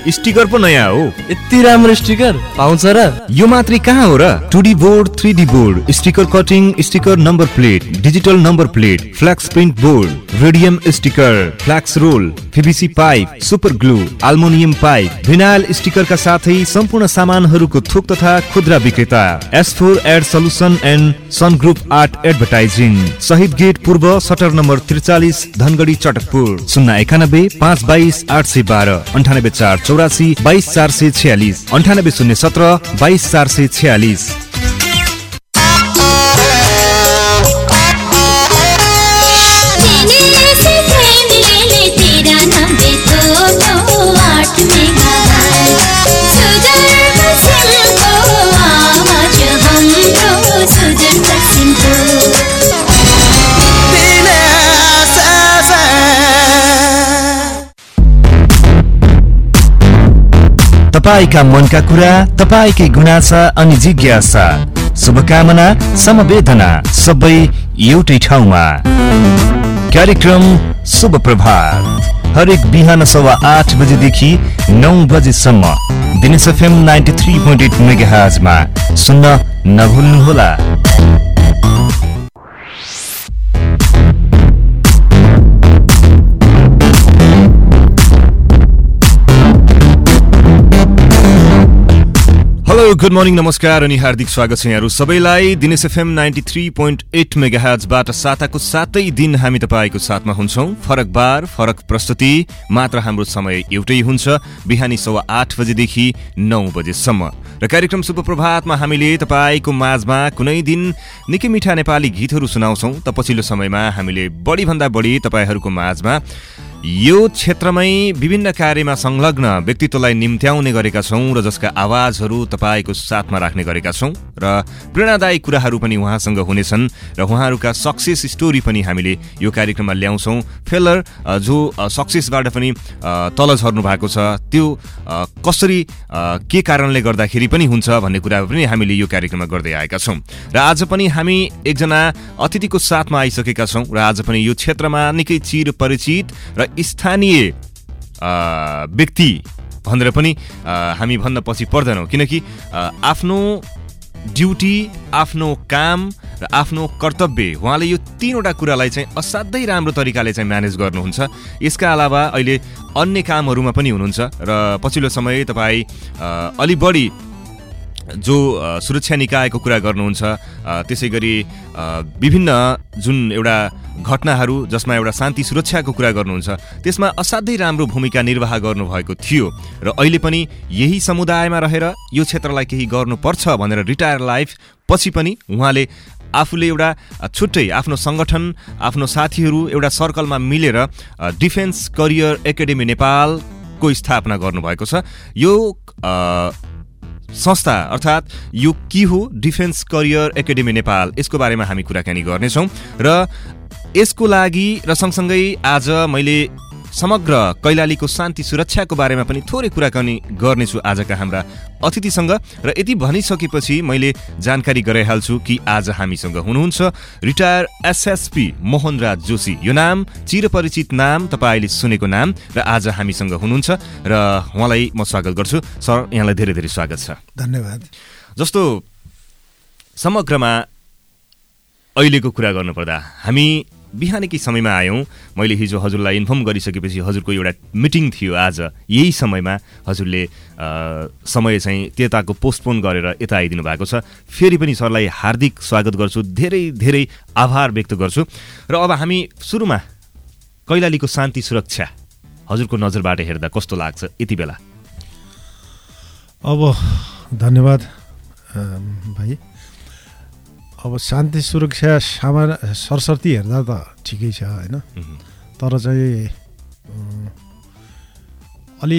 Sticker पो नयाँ हो। यति राम्रो स्टिकर पाउँछ र? यो मात्रै कहाँ हो र, 2D board, 3D board, sticker cutting, sticker number plate, digital number plate, flex print board, radium sticker, flex roll, PVC pipe, super glue, aluminium pipe, vinyl स्टिकरका साथै सम्पूर्ण सामानहरूको थोक तथा खुद्रा विक्रेता S4 ad solution and son group art advertising, शहीद gate पूर्व, सटर नम्बर 43, धनगढी चटकपुर। 091 522 812, 98 484 22 446, 98 017 22 446। तपाईका मनका कुरा, तपाईकै गुनासा अनि जिज्ञासा, शुभकामना, समवेदना सबै एउटै ठाउँमा। कार्यक्रम शुभ प्रभात हरेक बिहान 8:15 बजेदेखि 9 बजेसम्म दिनेश FM 93.8 मेगाहर्ज मा सुन्न नभुल्नुहोला। हेलो, गुड मर्निङ, नमस्कार अनि हार्दिक स्वागत छ यहाँहरू सबैलाई दिनेश FM 93.8 मेगाहर्जबाट साताको सातै दिन हामी तपाईँको साथमा हुन्छौँ। फरक बार, फरक प्रस्तुति, मात्र हाम्रो समय एउटै हुन्छ, बिहानी 8:15 बजेदेखि 9 बजेसम्म। र कार्यक्रम शुभ प्रभातमा हामीले तपाईँको माझमा कुनै दिन निकै मिठा नेपाली गीतहरू सुनाउँछौँ, त पछिल्लो समयमा हामीले बढीभन्दा बढी तपाईँहरूको माझमा यो क्षेत्रमै विभिन्न कार्यमा संलग्न व्यक्तित्वलाई निम्त्याउने गरेका छौँ र जसका आवाजहरू तपाईँको साथमा राख्ने गरेका छौँ र प्रेरणादायी कुराहरू पनि उहाँसँग हुनेछन् र उहाँहरूका सक्सेस स्टोरी पनि हामीले यो कार्यक्रममा ल्याउँछौँ। फेलर जो सक्सेसबाट पनि तल झर्नु भएको छ, त्यो कसरी के कारणले गर्दाखेरि पनि हुन्छ भन्ने कुरा पनि हामीले यो कार्यक्रममा गर्दै आएका छौँ। र आज पनि हामी एकजना अतिथिको साथमा आइसकेका छौँ र आज पनि यो क्षेत्रमा निकै चिर परिचित र स्थानीय व्यक्ति भनेर पनि हामी भन्न पछि पर्दैनौँ, किनकि आफ्नो ड्युटी, आफ्नो काम र आफ्नो कर्तव्य, उहाँले यो तीनवटा कुरालाई चाहिँ असाध्यै राम्रो तरिकाले चाहिँ म्यानेज गर्नुहुन्छ। यसका अलावा अहिले अन्य कामहरूमा पनि हुनुहुन्छ र पछिल्लो समय तपाईँ अलि बढी जो सुरक्षा निकायको कुरा गर्नुहुन्छ, त्यसै गरी विभिन्न जुन एउटा घटनाहरू जसमा एउटा शान्ति सुरक्षाको कुरा गर्नुहुन्छ, त्यसमा असाध्यै राम्रो भूमिका निर्वाह गर्नुभएको थियो र अहिले पनि यही समुदायमा रहेर यो क्षेत्रलाई केही गर्नुपर्छ भनेर रिटायर लाइफ पछि पनि उहाँले आफूले एउटा छुट्टै आफ्नो सङ्गठन, आफ्नो साथीहरू एउटा सर्कलमा मिलेर डिफेन्स करियर एकाडेमी नेपालको स्थापना गर्नुभएको छ। यो संस्था अर्थात् यो के हो, डिफेन्स करियर एकाडेमी नेपाल, यसको बारेमा हामी कुराकानी गर्नेछौँ र यसको लागि र सँगसँगै आज मैले समग्र कैलालीको शान्ति सुरक्षाको बारेमा पनि थोरै कुराकानी गर्नेछु आजका हाम्रा अतिथिसँग। र यति भनिसकेपछि मैले जानकारी गराइहाल्छु कि आज हामीसँग हुनुहुन्छ रिटायर SSP मोहनराज जोशी। यो नाम चिरपरिचित नाम, तपाईँले सुनेको नाम, र आज हामीसँग हुनुहुन्छ र उहाँलाई म स्वागत गर्छु। सर, यहाँलाई धेरै धेरै स्वागत छ। धन्यवाद। जस्तो समग्रमा अहिलेको कुरा गर्नुपर्दा हामी बिहानकै समयमा आयौँ। मैले हिजो हजुरलाई इन्फर्म गरिसकेपछि हजुरको एउटा मिटिङ थियो आज यही समयमा, हजुरले समय चाहिँ त्यताको पोस्टपोन गरेर यता आइदिनु भएको छ। फेरि पनि सरलाई हार्दिक स्वागत गर्छु, धेरै धेरै आभार व्यक्त गर्छु। र अब हामी सुरुमा कैलालीको शान्ति सुरक्षा हजुरको नजरबाट हेर्दा कस्तो लाग्छ यति बेला? अब धन्यवाद भाइ। अब शान्ति सुरक्षा सरस्वती हेर्दा त ठिकै छ होइन, तर चाहिँ अलि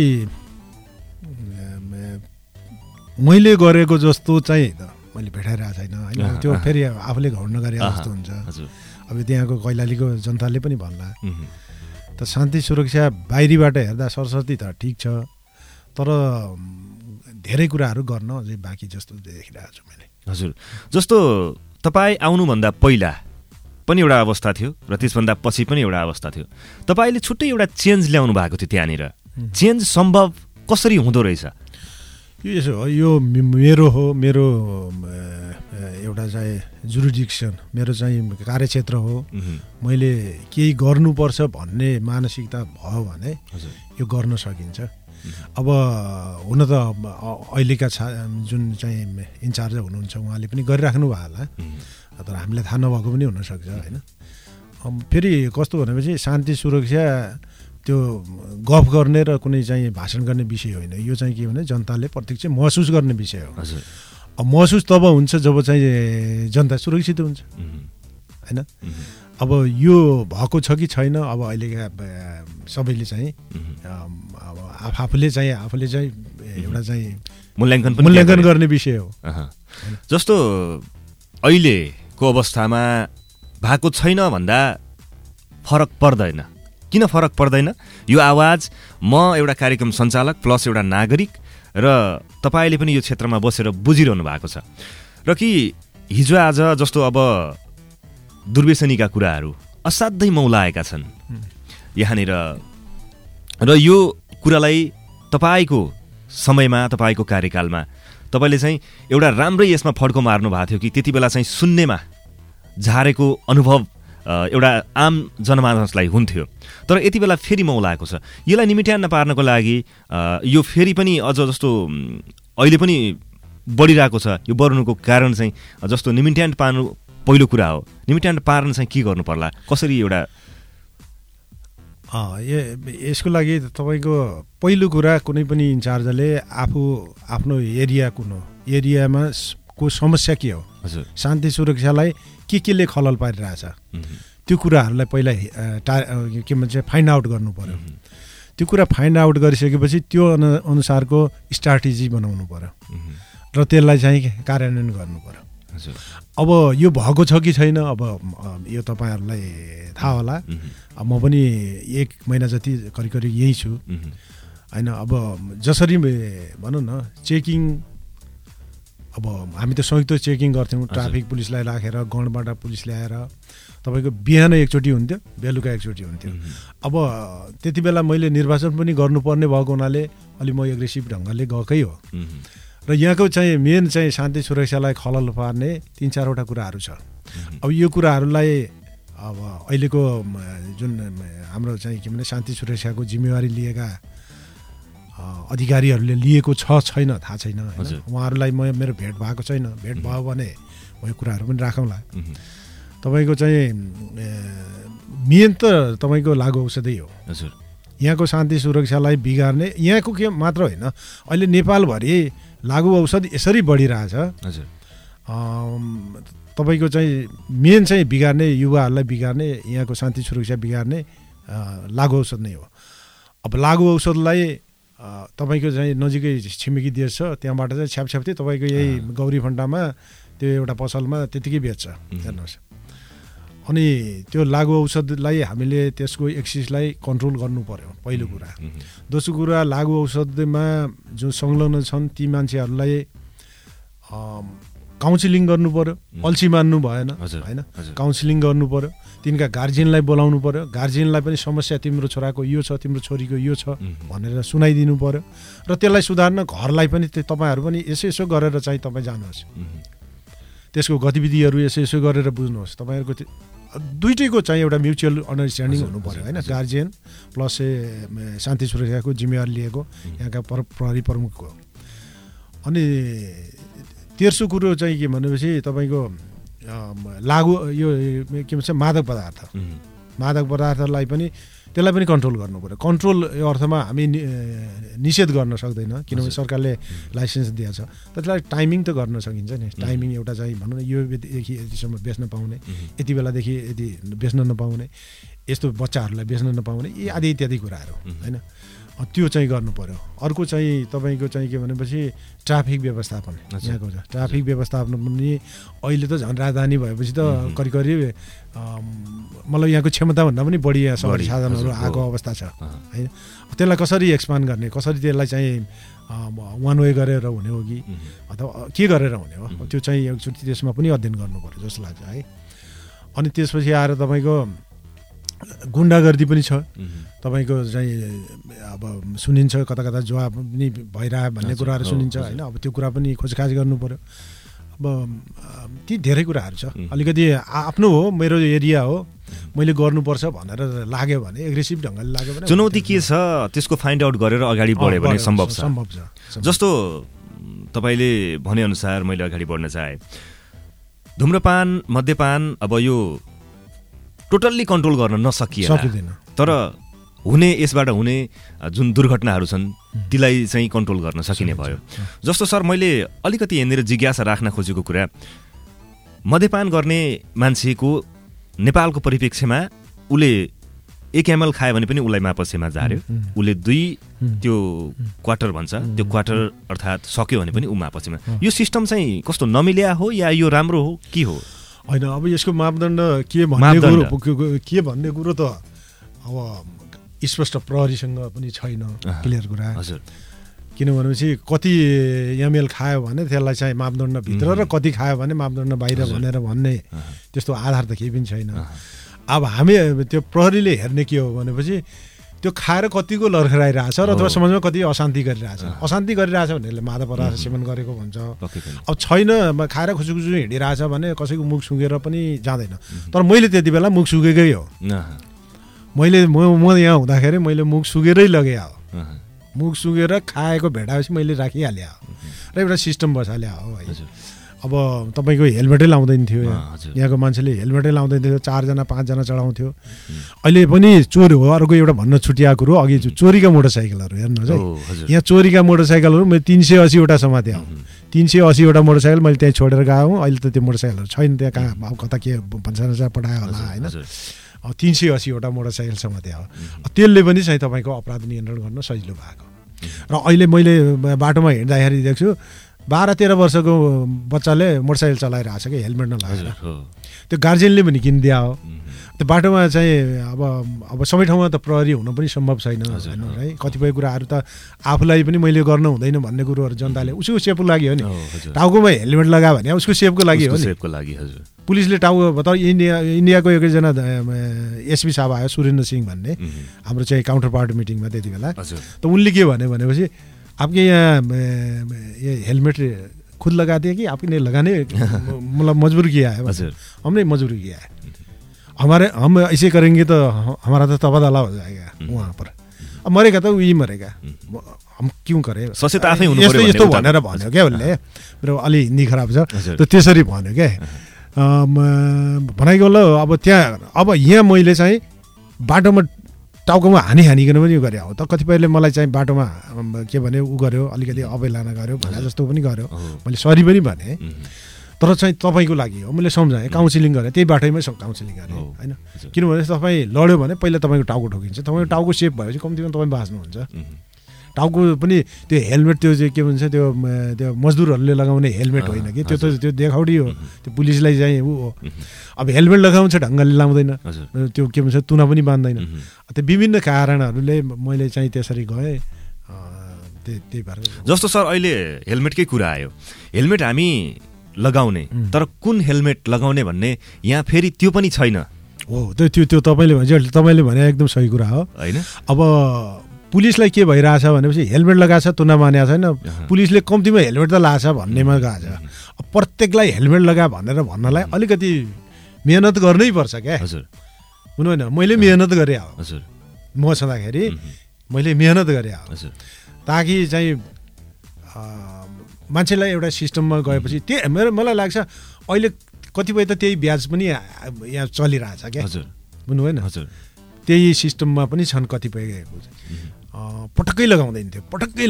मैले गरेको जस्तो चाहिँ मैले भेटाइरहेको छैन होइन। त्यो फेरि आफूले घाउन गरे जस्तो हुन्छ। अब त्यहाँको कैलालीको जनताले पनि भन्ला त शान्ति सुरक्षा बाहिरीबाट हेर्दा सरस्वती त ठिक छ, तर धेरै कुराहरू गर्न अझै बाँकी जस्तो देखिरहेको छु मैले। हजुर, जस्तो तपाईँ आउनुभन्दा पहिला पनि एउटा अवस्था थियो र त्यसभन्दा पछि पनि एउटा अवस्था थियो। तपाईँले छुट्टै एउटा चेन्ज ल्याउनु भएको थियो त्यहाँनिर। चेन्ज सम्भव कसरी हुँदो रहेछ? यो यसो हो, यो मेरो एउटा चाहिँ जुरिडिक्सन, मेरो चाहिँ कार्यक्षेत्र हो। मैले केही गर्नुपर्छ भन्ने मानसिकता भयो भने यो गर्न सकिन्छ। अब हुन त अहिलेका जुन चाहिँ इन्चार्ज हुनुहुन्छ उहाँले पनि गरिराख्नु भयो होला, तर हामीलाई थाहा नभएको पनि हुनसक्छ होइन। फेरि कस्तो भनेपछि शान्ति सुरक्षा त्यो गफ गर्ने र कुनै चाहिँ भाषण गर्ने विषय होइन। यो चाहिँ के भने जनताले प्रत्यक्ष महसुस गर्ने विषय हो। अब महसुस तब हुन्छ जब चाहिँ जनता सुरक्षित हुन्छ होइन। अब यो भएको छ कि छैन, अब अहिलेका सबैले चाहिँ आफूले चाहिँ एउटा चाहिँ मूल्याङ्कन गर्ने विषय हो। जस्तो अहिलेको अवस्थामा भएको छैन भन्दा फरक पर्दैन। किन फरक पर्दैन? यो आवाज म एउटा कार्यक्रम सञ्चालक प्लस एउटा नागरिक र तपाईँले पनि यो क्षेत्रमा बसेर बुझिरहनु भएको छ र कि हिजो आज जस्तो अब दुर्व्यसनीका कुराहरू असाध्यै मौलाएका छन् यहाँनिर, र यो कुरालाई तपाईँको समयमा तपाईँको कार्यकालमा तपाईँले चाहिँ एउटा राम्रै यसमा फड्को मार्नु भएको थियो कि त्यति बेला चाहिँ सुन्नेमा झारेको अनुभव एउटा आम जनमानसलाई हुन्थ्यो, तर यति बेला फेरि मौलाएको छ। यसलाई निमिट्यान्न पार्नको लागि यो फेरि पनि अझ जस्तो अहिले पनि बढिरहेको छ। यो बढ्नुको कारण चाहिँ जस्तो निमिट्यान्न पार्नु पहिलो कुरा हो, निमिट्यान्न पार्न चाहिँ के गर्नु पर्ला, कसरी एउटा यसको लागि तपाईँको पहिलो कुरा कुनै पनि इन्चार्जले आफ्नो एरिया कुन हो, एरियामा को समस्या के हो, शान्ति सुरक्षालाई केले खलल पारिरहेछ त्यो कुराहरूलाई पहिला के भन्छ फाइन्ड आउट गर्नु पर्यो। त्यो कुरा फाइन्ड आउट गरिसकेपछि त्यो अनुसारको स्ट्राटेजी बनाउनु पर्यो र त्यसलाई चाहिँ कार्यान्वयन गर्नु पर्यो। अब यो भएको छ कि छैन, अब यो तपाईँहरूलाई थाहा होला। म पनि 1 महिना जति करिब यही छु होइन। अब जसरी भनौँ न चेकिङ, अब हामी त संयुक्त चेकिङ गर्थ्यौँ, ट्राफिक पुलिसलाई राखेर गणबाट पुलिस ल्याएर तपाईँको बिहान एकचोटि हुन्थ्यो, बेलुका एकचोटि हुन्थ्यो। अब त्यति बेला मैले निर्वाचन पनि गर्नुपर्ने भएको हुनाले अलि म एग्रेसिभ ढङ्गले गएकै हो। र यहाँको चाहिँ मेन चाहिँ शान्ति सुरक्षालाई खलल पार्ने 3-4वटा कुराहरू छ। अब यो कुराहरूलाई अब अहिलेको जुन हाम्रो चाहिँ के भने शान्ति सुरक्षाको जिम्मेवारी लिएका अधिकारीहरूले लिएको छैन थाहा छैन होइन। उहाँहरूलाई मेरो भेट भएको छैन। भेट भयो भने म यो कुराहरू पनि राखौँला। तपाईँको चाहिँ मेन त तपाईँको लागु औषधै हो। यहाँको शान्ति सुरक्षालाई बिगार्ने, यहाँको के मात्र होइन, अहिले नेपालभरि लागु औषध यसरी बढिरहेछ। तपाईँको चाहिँ मेन चाहिँ बिगार्ने, युवाहरूलाई बिगार्ने, यहाँको शान्ति सुरक्षा बिगार्ने लागु औषध नै हो। अब लागु औषधलाई तपाईँको चाहिँ नजिकै छिमेकी देश छ, त्यहाँबाट चाहिँ छ्यापछ्याप्ती तपाईँको यही गौरी फन्टामा त्यो एउटा पसलमा त्यतिकै बेच्छ हेर्नुहोस्। अनि त्यो लागु औषधलाई हामीले त्यसको एक्सिसलाई कन्ट्रोल गर्नु पर्यो पहिलो कुरा। दोस्रो कुरा, लागु औषधमा जो संलग्न छन् ती मान्छेहरूलाई काउन्सिलिङ गर्नु पर्यो। अल्छी मान्नु भएन होइन, काउन्सिलिङ गर्नु पर्यो। तिनका गार्जियनलाई बोलाउनु पर्यो। गार्जियनलाई पनि समस्या तिम्रो छोराको यो छ, तिम्रो छोरीको यो छ भनेर सुनाइदिनु पर्यो। र त्यसलाई सुधार्न घरलाई पनि तपाईँहरू पनि यसो गरेर चाहिँ तपाईँ जानुहोस्, त्यसको गतिविधिहरू यसो गरेर बुझ्नुहोस्। तपाईँहरूको दुइटैको चाहिँ एउटा म्युचुअल अन्डरस्ट्यान्डिङ हुनु पर्यो होइन। गार्जियन प्लस शान्ति सुरक्षाको जिम्मेवारी लिएको यहाँका प्रहरी प्रमुखको। अनि तेस्रो कुरो चाहिँ के भनेपछि तपाईँको लागु यो के भन्छ मादक पदार्थलाई पनि त्यसलाई पनि कन्ट्रोल गर्नु पर्यो। कन्ट्रोल यो अर्थमा हामी निषेध गर्न सक्दैन किनभने सरकारले लाइसेन्स दिएको छ। त्यसलाई टाइमिङ त गर्न सकिन्छ नि। टाइमिङ एउटा चाहिँ भनौँ न योदेखि यतिसम्म बेच्न पाउने, यति बेलादेखि यति बेच्न नपाउने, यस्तो बच्चाहरूलाई बेच्न नपाउने, यी आदि इत्यादि कुराहरू होइन। त्यो चाहिँ गर्नु पर्यो। अर्को चाहिँ तपाईँको चाहिँ के भनेपछि ट्राफिक व्यवस्थापन। यहाँको ट्राफिक व्यवस्थापन पनि अहिले त झन् राजधानी भएपछि त करिब मतलब यहाँको क्षमताभन्दा पनि बढी सवारी साधनहरू आएको अवस्था छ होइन। त्यसलाई कसरी एक्सपान्ड गर्ने, कसरी त्यसलाई चाहिँ वान वे गरेर हुने हो कि अथवा के गरेर हुने हो, त्यो चाहिँ एकचोटि त्यसमा पनि अध्ययन गर्नु पर्यो जस्तो लाग्छ है। अनि त्यसपछि आएर तपाईँको गुन्डागर्दी पनि छ तपाईँको चाहिँ अब सुनिन्छ कता कता जुवा पनि भइरह भन्ने कुराहरू सुनिन्छ होइन अब त्यो कुरा पनि खोजखाज गर्नु पर्यो अब ती धेरै कुराहरू छ अलिकति आफ्नो हो मेरो एरिया हो मैले गर्नुपर्छ भनेर लाग्यो भने एग्रेसिभ ढङ्गले लाग्यो भने चुनौती के छ त्यसको फाइन्ड आउट गरेर अगाडि बढ्यो भने सम्भव छ जस्तो तपाईँले भनेअनुसार मैले अगाडि बढ्न चाहे धुम्रपान मद्यपान अब यो टोटल्ली कन्ट्रोल गर्न नसकिएन तर हुने यसबाट हुने जुन दुर्घटनाहरू छन् तीलाई चाहिँ कन्ट्रोल गर्न सकिने भयो जस्तो सर मैले अलिकति यहाँनिर जिज्ञासा राख्न खोजेको कुरा मद्यपान गर्ने मान्छेको नेपालको परिप्रेक्ष्यमा उसले 1 ml खायो भने पनि उसलाई मापसेमा झार्यो उसले 2 त्यो क्वार्टर भन्छ त्यो क्वार्टर अर्थात् सक्यो भने पनि ऊ मापसेमा यो सिस्टम चाहिँ कस्तो नमिल्या हो या यो राम्रो हो के हो होइन अब यसको मापदण्ड के भन्ने कुरो त अब स्पष्ट प्रहरीसँग पनि छैन क्लियर कुरा हजुर किन भनेपछि कति एमएल खायो भने त्यसलाई चाहिँ मापदण्डभित्र र कति खायो भने मापदण्ड बाहिर भनेर भन्ने त्यस्तो आधार त केही पनि छैन अब हामी त्यो प्रहरीले हेर्ने के हो भनेपछि त्यो खाएर कतिको लर्खराइरहेछ र अथवा समाजमा कति अशान्ति गरिरहेछ अशान्ति गरिरहेछ भनेले मादक पदार्थ सेवन गरेको भन्छ अब छैन खाएर खुसुखुसु हिँडिरहेछ भने कसैको मुख सुँगेर पनि जाँदैन तर मैले त्यति बेला मुख सुँगेकै हो मैले म यहाँ हुँदाखेरि मैले मुख सुँगेरै लगे हो मुख सुँगेर खाएको भेटाएपछि मैले राखिहालेँ र एउटा सिस्टम बसाले हो है अब तपाईँको हेलमेटै लाउँदैन थियो यहाँको मान्छेले हेलमेटै लाउँदैन थियो 4 जना 5 जना चढाउँथ्यो अहिले पनि चोरी हो अर्को एउटा भन्न छुट्याएको कुरो अघि चोरीका मोटरसाइकलहरू हेर्नुहोस् है यहाँ चोरीका मोटरसाइकलहरू मैले 380 वटा समातेँ 380 वटा मोटरसाइकल मैले त्यहीँ छोडेर गएँ अहिले त त्यो मोटरसाइकलहरू छैन त्यहाँ कहाँ अब कता के भन्सा पठायो होला होइन 380 वटा मोटरसाइकल समातेँ हो त्यसले पनि चाहिँ तपाईँको अपराध नियन्त्रण गर्न सजिलो भएको र अहिले मैले बाटोमा हिँड्दाखेरि देख्छु 12-13 वर्षको बच्चाले मोटरसाइकल चलाइरहेछ कि हेलमेट नलागेर त्यो गार्जियनले पनि किनिदिया हो त्यो बाटोमा चाहिँ अब सबै ठाउँमा त प्रहरी हुन पनि सम्भव छैन है कतिपय कुराहरू त आफूलाई पनि मैले गर्न हुँदैन भन्ने कुरोहरू जनताले उसको सेफको लागि हो नि टाउकोमा हेलमेट लगायो भने उसको सेफको लागि हो नि पुलिसले टाउको इन्डियाको एकजना एसपी साहब आयो सुरेन्द्र सिंह भन्ने हाम्रो चाहिँ काउन्टर पार्ट मिटिङमा त्यति बेला त उनले के भनेपछि आपके यहाँ ये हेलमेट खुद लगाते हैं कि आपने लगाने मतलब मजबूर किया है हमने मजबूर किया है हम ऐसे करेंगे तो हमारा तो तबादला हो जाएगा वहाँ पर अब मरेगा तो वही मरेगा हम क्यों करें यस्तो भनेर भन्यो क्या उसले मेरो अलि हिन्दी खराब छ त त्यसरी भन्यो क्या भनेको ल अब त्यहाँ अब यहाँ मैले चाहिँ बाटोमा टाउकोमा हानिकन पनि गरे हो त कतिपयले मलाई चाहिँ बाटोमा के भने उ गर्यो अलिकति अवहेलना गर्यो भने जस्तो पनि गर्यो मैले सरी पनि भने तर चाहिँ तपाईँको लागि हो मैले सम्झाएँ काउन्सिलिङ गरेँ त्यही बाटोमै काउन्सिलिङ गरेँ होइन किनभने तपाईँ लड्यो भने पहिला तपाईँको टाउको ठोकिन्छ तपाईँको टाउको सेफ भएपछि कम्तीमा तपाईँ बाँच्नुहुन्छ टाउको पनि त्यो हेलमेट त्यो चाहिँ के भन्छ त्यो मजदुरहरूले लगाउने हेलमेट होइन कि त्यो देखाउटी हो त्यो पुलिसलाई चाहिँ ऊ हो अब हेलमेट लगाउँछ ढङ्गले लाउँदैन त्यो के भन्छ तुना पनि बाँध्दैन त्यो विभिन्न कारणहरूले मैले चाहिँ त्यसरी गएँ त्यही भएर जस्तो सर अहिले हेलमेटकै कुरा आयो हेलमेट हामी लगाउने तर कुन हेलमेट लगाउने भन्ने यहाँ फेरि त्यो पनि छैन हो त्यो तपाईँले भने एकदम सही कुरा हो होइन अब पुलिसलाई के भइरहेछ भनेपछि हेलमेट लगाएको छ तुना मानेको छैन पुलिसले कम्तीमा हेलमेट त लगाएको छ भन्नेमा गएको छ प्रत्येकलाई हेलमेट लगा भनेर भन्नलाई अलिकति मेहनत गर्नै पर्छ क्या हजुर हुनु होइन मैले मेहनत गरेँ हो हजुर म छँदाखेरि मैले मेहनत गरेँ हो हजुर ताकि चाहिँ मान्छेलाई एउटा सिस्टममा गएपछि त्यही मलाई लाग्छ अहिले कतिपय त त्यही ब्याज पनि यहाँ चलिरहेछ क्या हजुर बुझ्नु होइन हजुर त्यही सिस्टममा पनि छन् कतिपय पटक्कै लगाउँदैन थियो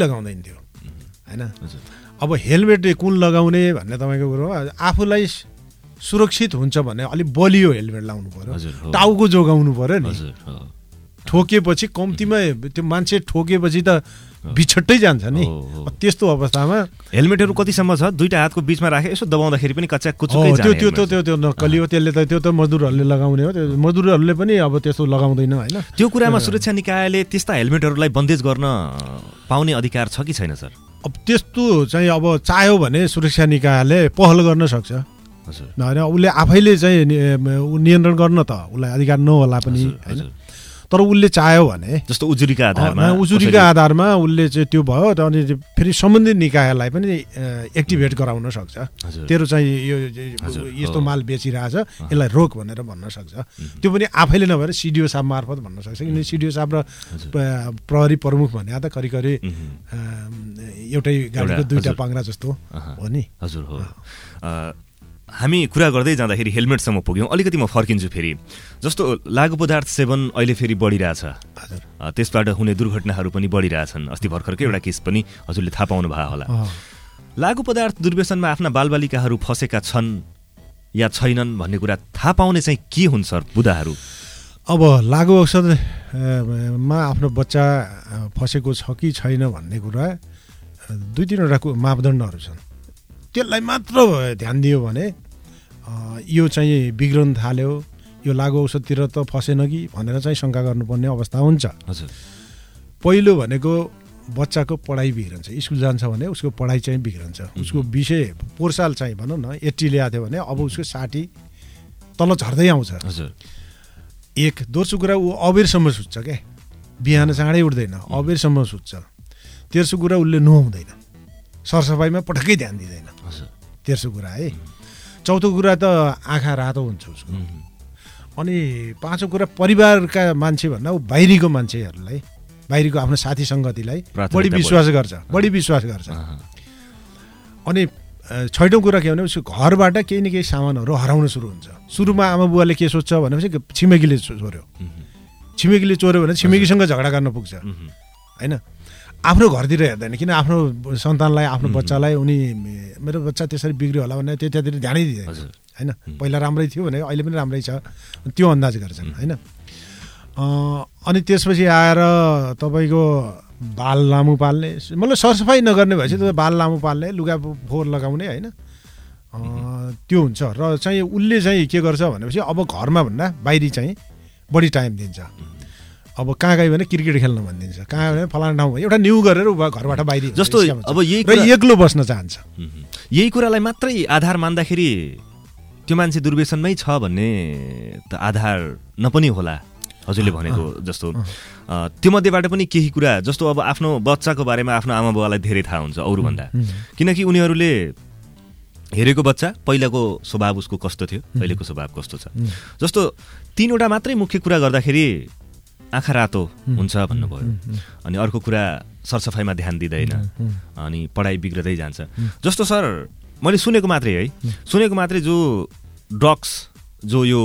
होइन अब हेलमेट कुन लगाउने भन्ने तपाईँको कुरो आफूलाई सुरक्षित हुन्छ भने अलिक बलियो हेलमेट लाउनु पर्यो टाउको जोगाउनु पर्यो नि ठोकेपछि कम्तीमा त्यो मान्छे ठोकेपछि त बिछट्टै जान्छ नि त्यस्तो अवस्थामा हेलमेटहरू कतिसम्म छ दुईटा हातको बिचमा राखे यसो दबाउँदाखेरि पनि कच्चा कुचुकै जाने त्यो नक्कली हो त्यसले त त्यो त मजदुरहरूले लगाउने हो त्यो मजदुरहरूले पनि अब त्यस्तो लगाउँदैन होइन त्यो कुरामा सुरक्षा निकायले त्यस्ता हेलमेटहरूलाई बन्देज गर्न पाउने अधिकार छ कि छैन सर अब त्यस्तो चाहिँ अब चाह्यो भने सुरक्षा निकायले पहल गर्न सक्छ होइन उसले आफैले चाहिँ नियन्त्रण गर्न त उसलाई अधिकार नहोला पनि होइन तर उसले चाह्यो भने जस्तो उजुरीका आधारमा उसले चाहिँ त्यो भयो अनि फेरि सम्बन्धित निकायलाई पनि एक्टिभेट गराउन सक्छ तेरो चाहिँ यो यस्तो माल बेचिरहेछ यसलाई रोक भनेर भन्न सक्छ त्यो पनि आफैले नभएर सिडिओ साहब मार्फत भन्न सक्छ किनभने सिडिओ साहब र प्रहरी प्रमुख भने त करिब एउटै गाडीको दुईटा पाङ्ग्रा जस्तो हो नि हजुर हो हामी कुरा गर्दै जाँदाखेरि हेलमेटसम्म पुग्यौँ अलिकति म फर्किन्छु फेरि जस्तो लागु पदार्थ सेवन अहिले फेरि बढिरहेछ त्यसबाट हुने दुर्घटनाहरू पनि बढिरहेछन् अस्ति भर्खरकै एउटा केस पनि हजुरले थाहा पाउनु भयो होला लागु पदार्थ दुर्व्यसनमा आफ्ना बालबालिकाहरू फसेका छन् या छैनन् भन्ने कुरा थाहा पाउने चाहिँ के हुन्छ बुदाहरू अब लागु औषधमा आफ्नो बच्चा फसेको छ कि छैन भन्ने कुरा 2-3वटा मापदण्डहरू छन् त्यसलाई मात्र ध्यान दियो भने यो चाहिँ बिग्रन थाल्यो यो लागु औषधतिर त फसेन कि भनेर चाहिँ शङ्का गर्नुपर्ने अवस्था हुन्छ हजुर पहिलो भनेको बच्चाको पढाइ बिग्रन्छ स्कुल जान्छ भने उसको पढाइ चाहिँ बिग्रन्छ उसको विषय पोहोर साल चाहिँ भनौँ न 80 ल्याएको थियो भने अब उसको 60 तल झर्दै आउँछ हजुर एक दोस्रो कुरा ऊ अबेरसम्म सुत्छ क्या बिहान चाँडै उठ्दैन अबेरसम्म सुत्छ तेस्रो कुरा उसले नुहाउँदैन सरसफाइमा पटक्कै ध्यान दिँदैन तेस्रो कुरा है चौथो कुरा त आँखा रातो हुन्छ उसको अनि पाँचौँ कुरा परिवारका मान्छे भन्दा ऊ बाहिरीको मान्छेहरूलाई बाहिरीको आफ्नो साथी सङ्गतिलाई बढी विश्वास गर्छ अनि छैटौँ कुरा के भने उसको घरबाट केही न केही सामानहरू हराउन सुरु हुन्छ सुरुमा आमा बुवाले के सोध्छ भनेपछि छिमेकीले चोर्यो भने छिमेकीसँग झगडा गर्न पुग्छ होइन आफ्नो घरतिर हेर्दैन किन आफ्नो सन्तानलाई आफ्नो बच्चालाई उनी मेरो बच्चा त्यसरी बिग्रियो होला भने त्यतातिर ध्यानै दिँदैन होइन पहिला राम्रै थियो भने अहिले पनि राम्रै छ त्यो अंदाज गर्छन् होइन अनि त्यसपछि आएर तपाईँको बाल लामो पाल्ने मतलब सरसफाइ नगर्ने भएपछि त बाल लामो पाल्ने लुगा फोहोर लगाउने होइन त्यो हुन्छ र चाहिँ उसले चाहिँ के गर्छ भनेपछि अब घरमा भन्दा बाहिरी चाहिँ बढी टाइम दिन्छ अब कहाँ गयो भने क्रिकेट खेल्न भनिदिन्छ कहाँ गयो भने फलाना ठाउँ एउटा न्यू गरेर घरबाट बाहिरी जस्तो अब यही एक्लो बस्न चाहन्छ यही कुरालाई मात्रै आधार मान्दाखेरि त्यो मान्छे दुर्व्यसनमै छ भन्ने त आधार नपनि होला हजुरले भनेको जस्तो त्यो मध्येबाट पनि केही कुरा जस्तो अब आफ्नो बच्चाको बारेमा आफ्नो आमा बुवालाई धेरै थाहा हुन्छ अरूभन्दा किनकि उनीहरूले हेरेको बच्चा पहिलाको स्वभाव उसको कस्तो थियो अहिलेको स्वभाव कस्तो छ जस्तो 3वटा मात्रै मुख्य कुरा गर्दाखेरि आँखा रातो हुन्छ भन्नुभयो अनि अर्को कुरा सरसफाइमा ध्यान दिँदैन अनि पढाइ बिग्रदै जान्छ जस्तो सर मैले सुनेको मात्रै जो ड्रग्स जो यो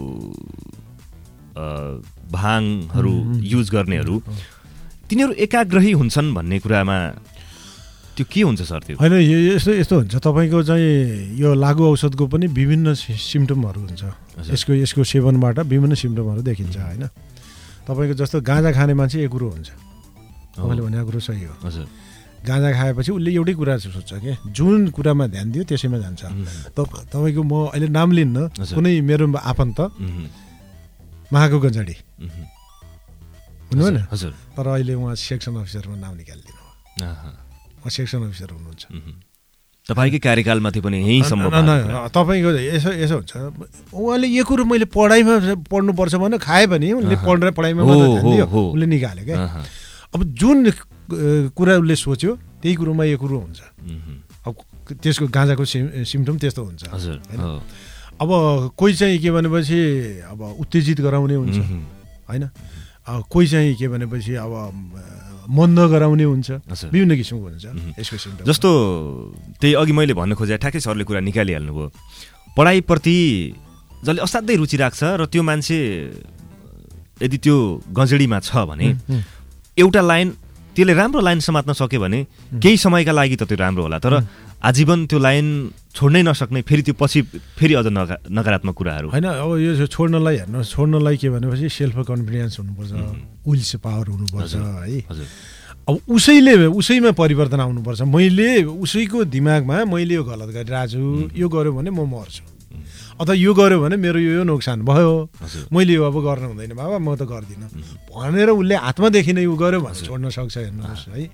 भाङहरू युज गर्नेहरू तिनीहरू एकाग्रही हुन्छन् भन्ने कुरामा त्यो के हुन्छ सर त्यो होइन यस्तो हुन्छ तपाईँको चाहिँ यो लागु औषधको पनि विभिन्न सिम्टमहरू हुन्छ यसको सेवनबाट विभिन्न सिम्टमहरू देखिन्छ होइन तपाईँको जस्तो गाँजा खाने मान्छे एक कुरो हुन्छ तपाईँले भनेको कुरो सही हो हजुर गाँजा खाएपछि उसले एउटै कुरा सोच्छ क्या जुन कुरामा ध्यान दियो त्यसैमा जान्छ तपाईँको म अहिले नाम लिन्न कुनै मेरो आफन्त महाको गन्जाडी हुनु होइन तर अहिले उहाँ सेक्सन अफिसरमा नाम निकालिदिनु उहाँ सेक्सन अफिसर हुनुहुन्छ तपाईँकै कार्यकालमाथि पनि यहीँसम्म तपाईँको यसो हुन्छ उहाँले यो कुरो मैले पढाइमा पढ्नुपर्छ भने खाए पनि उसले पढाइमा उसले निकाल्यो क्या अब जुन कुरा उसले सोच्यो त्यही कुरोमा यो कुरो हुन्छ अब त्यसको गाँजाको सिम्टम त्यस्तो हुन्छ अब कोही चाहिँ के भनेपछि अब उत्तेजित गराउने हुन्छ होइन कोही चाहिँ के भनेपछि अब मन्द गराउने हुन्छ विभिन्न किसिमको हुन्छ यसको सिम्टम जस्तो त्यही अघि मैले भन्न खोजेँ ठ्याक्कै सरले कुरा निकालिहाल्नुभयो पढाइप्रति जसले असाध्यै रुचि राख्छ र त्यो मान्छे यदि त्यो गजेडीमा छ भने एउटा लाइन त्यसले राम्रो लाइन समात्न सक्यो भने केही समयका लागि त त्यो राम्रो होला तर आजीवन त्यो लाइन छोड्नै नसक्ने फेरि त्यो पछि फेरि अझ नकारात्मक कुराहरू होइन अब यो छोड्नलाई के भनेपछि सेल्फ कन्फिडेन्स हुनुपर्छ विल पावर हुनुपर्छ है अब उसैमा परिवर्तन आउनुपर्छ मैले उसैको दिमागमा मैले यो गलत गरिरहेको छु यो गर्यो भने म मर्छु अथवा यो गर्यो भने मेरो यो नोक्सान भयो मैले यो अब गर्न हुँदैन बाबा म त गर्दिनँ भनेर उसले आत्मादेखि नै उ गर्यो भने छोड्न सक्छ हेर्नुहोस् है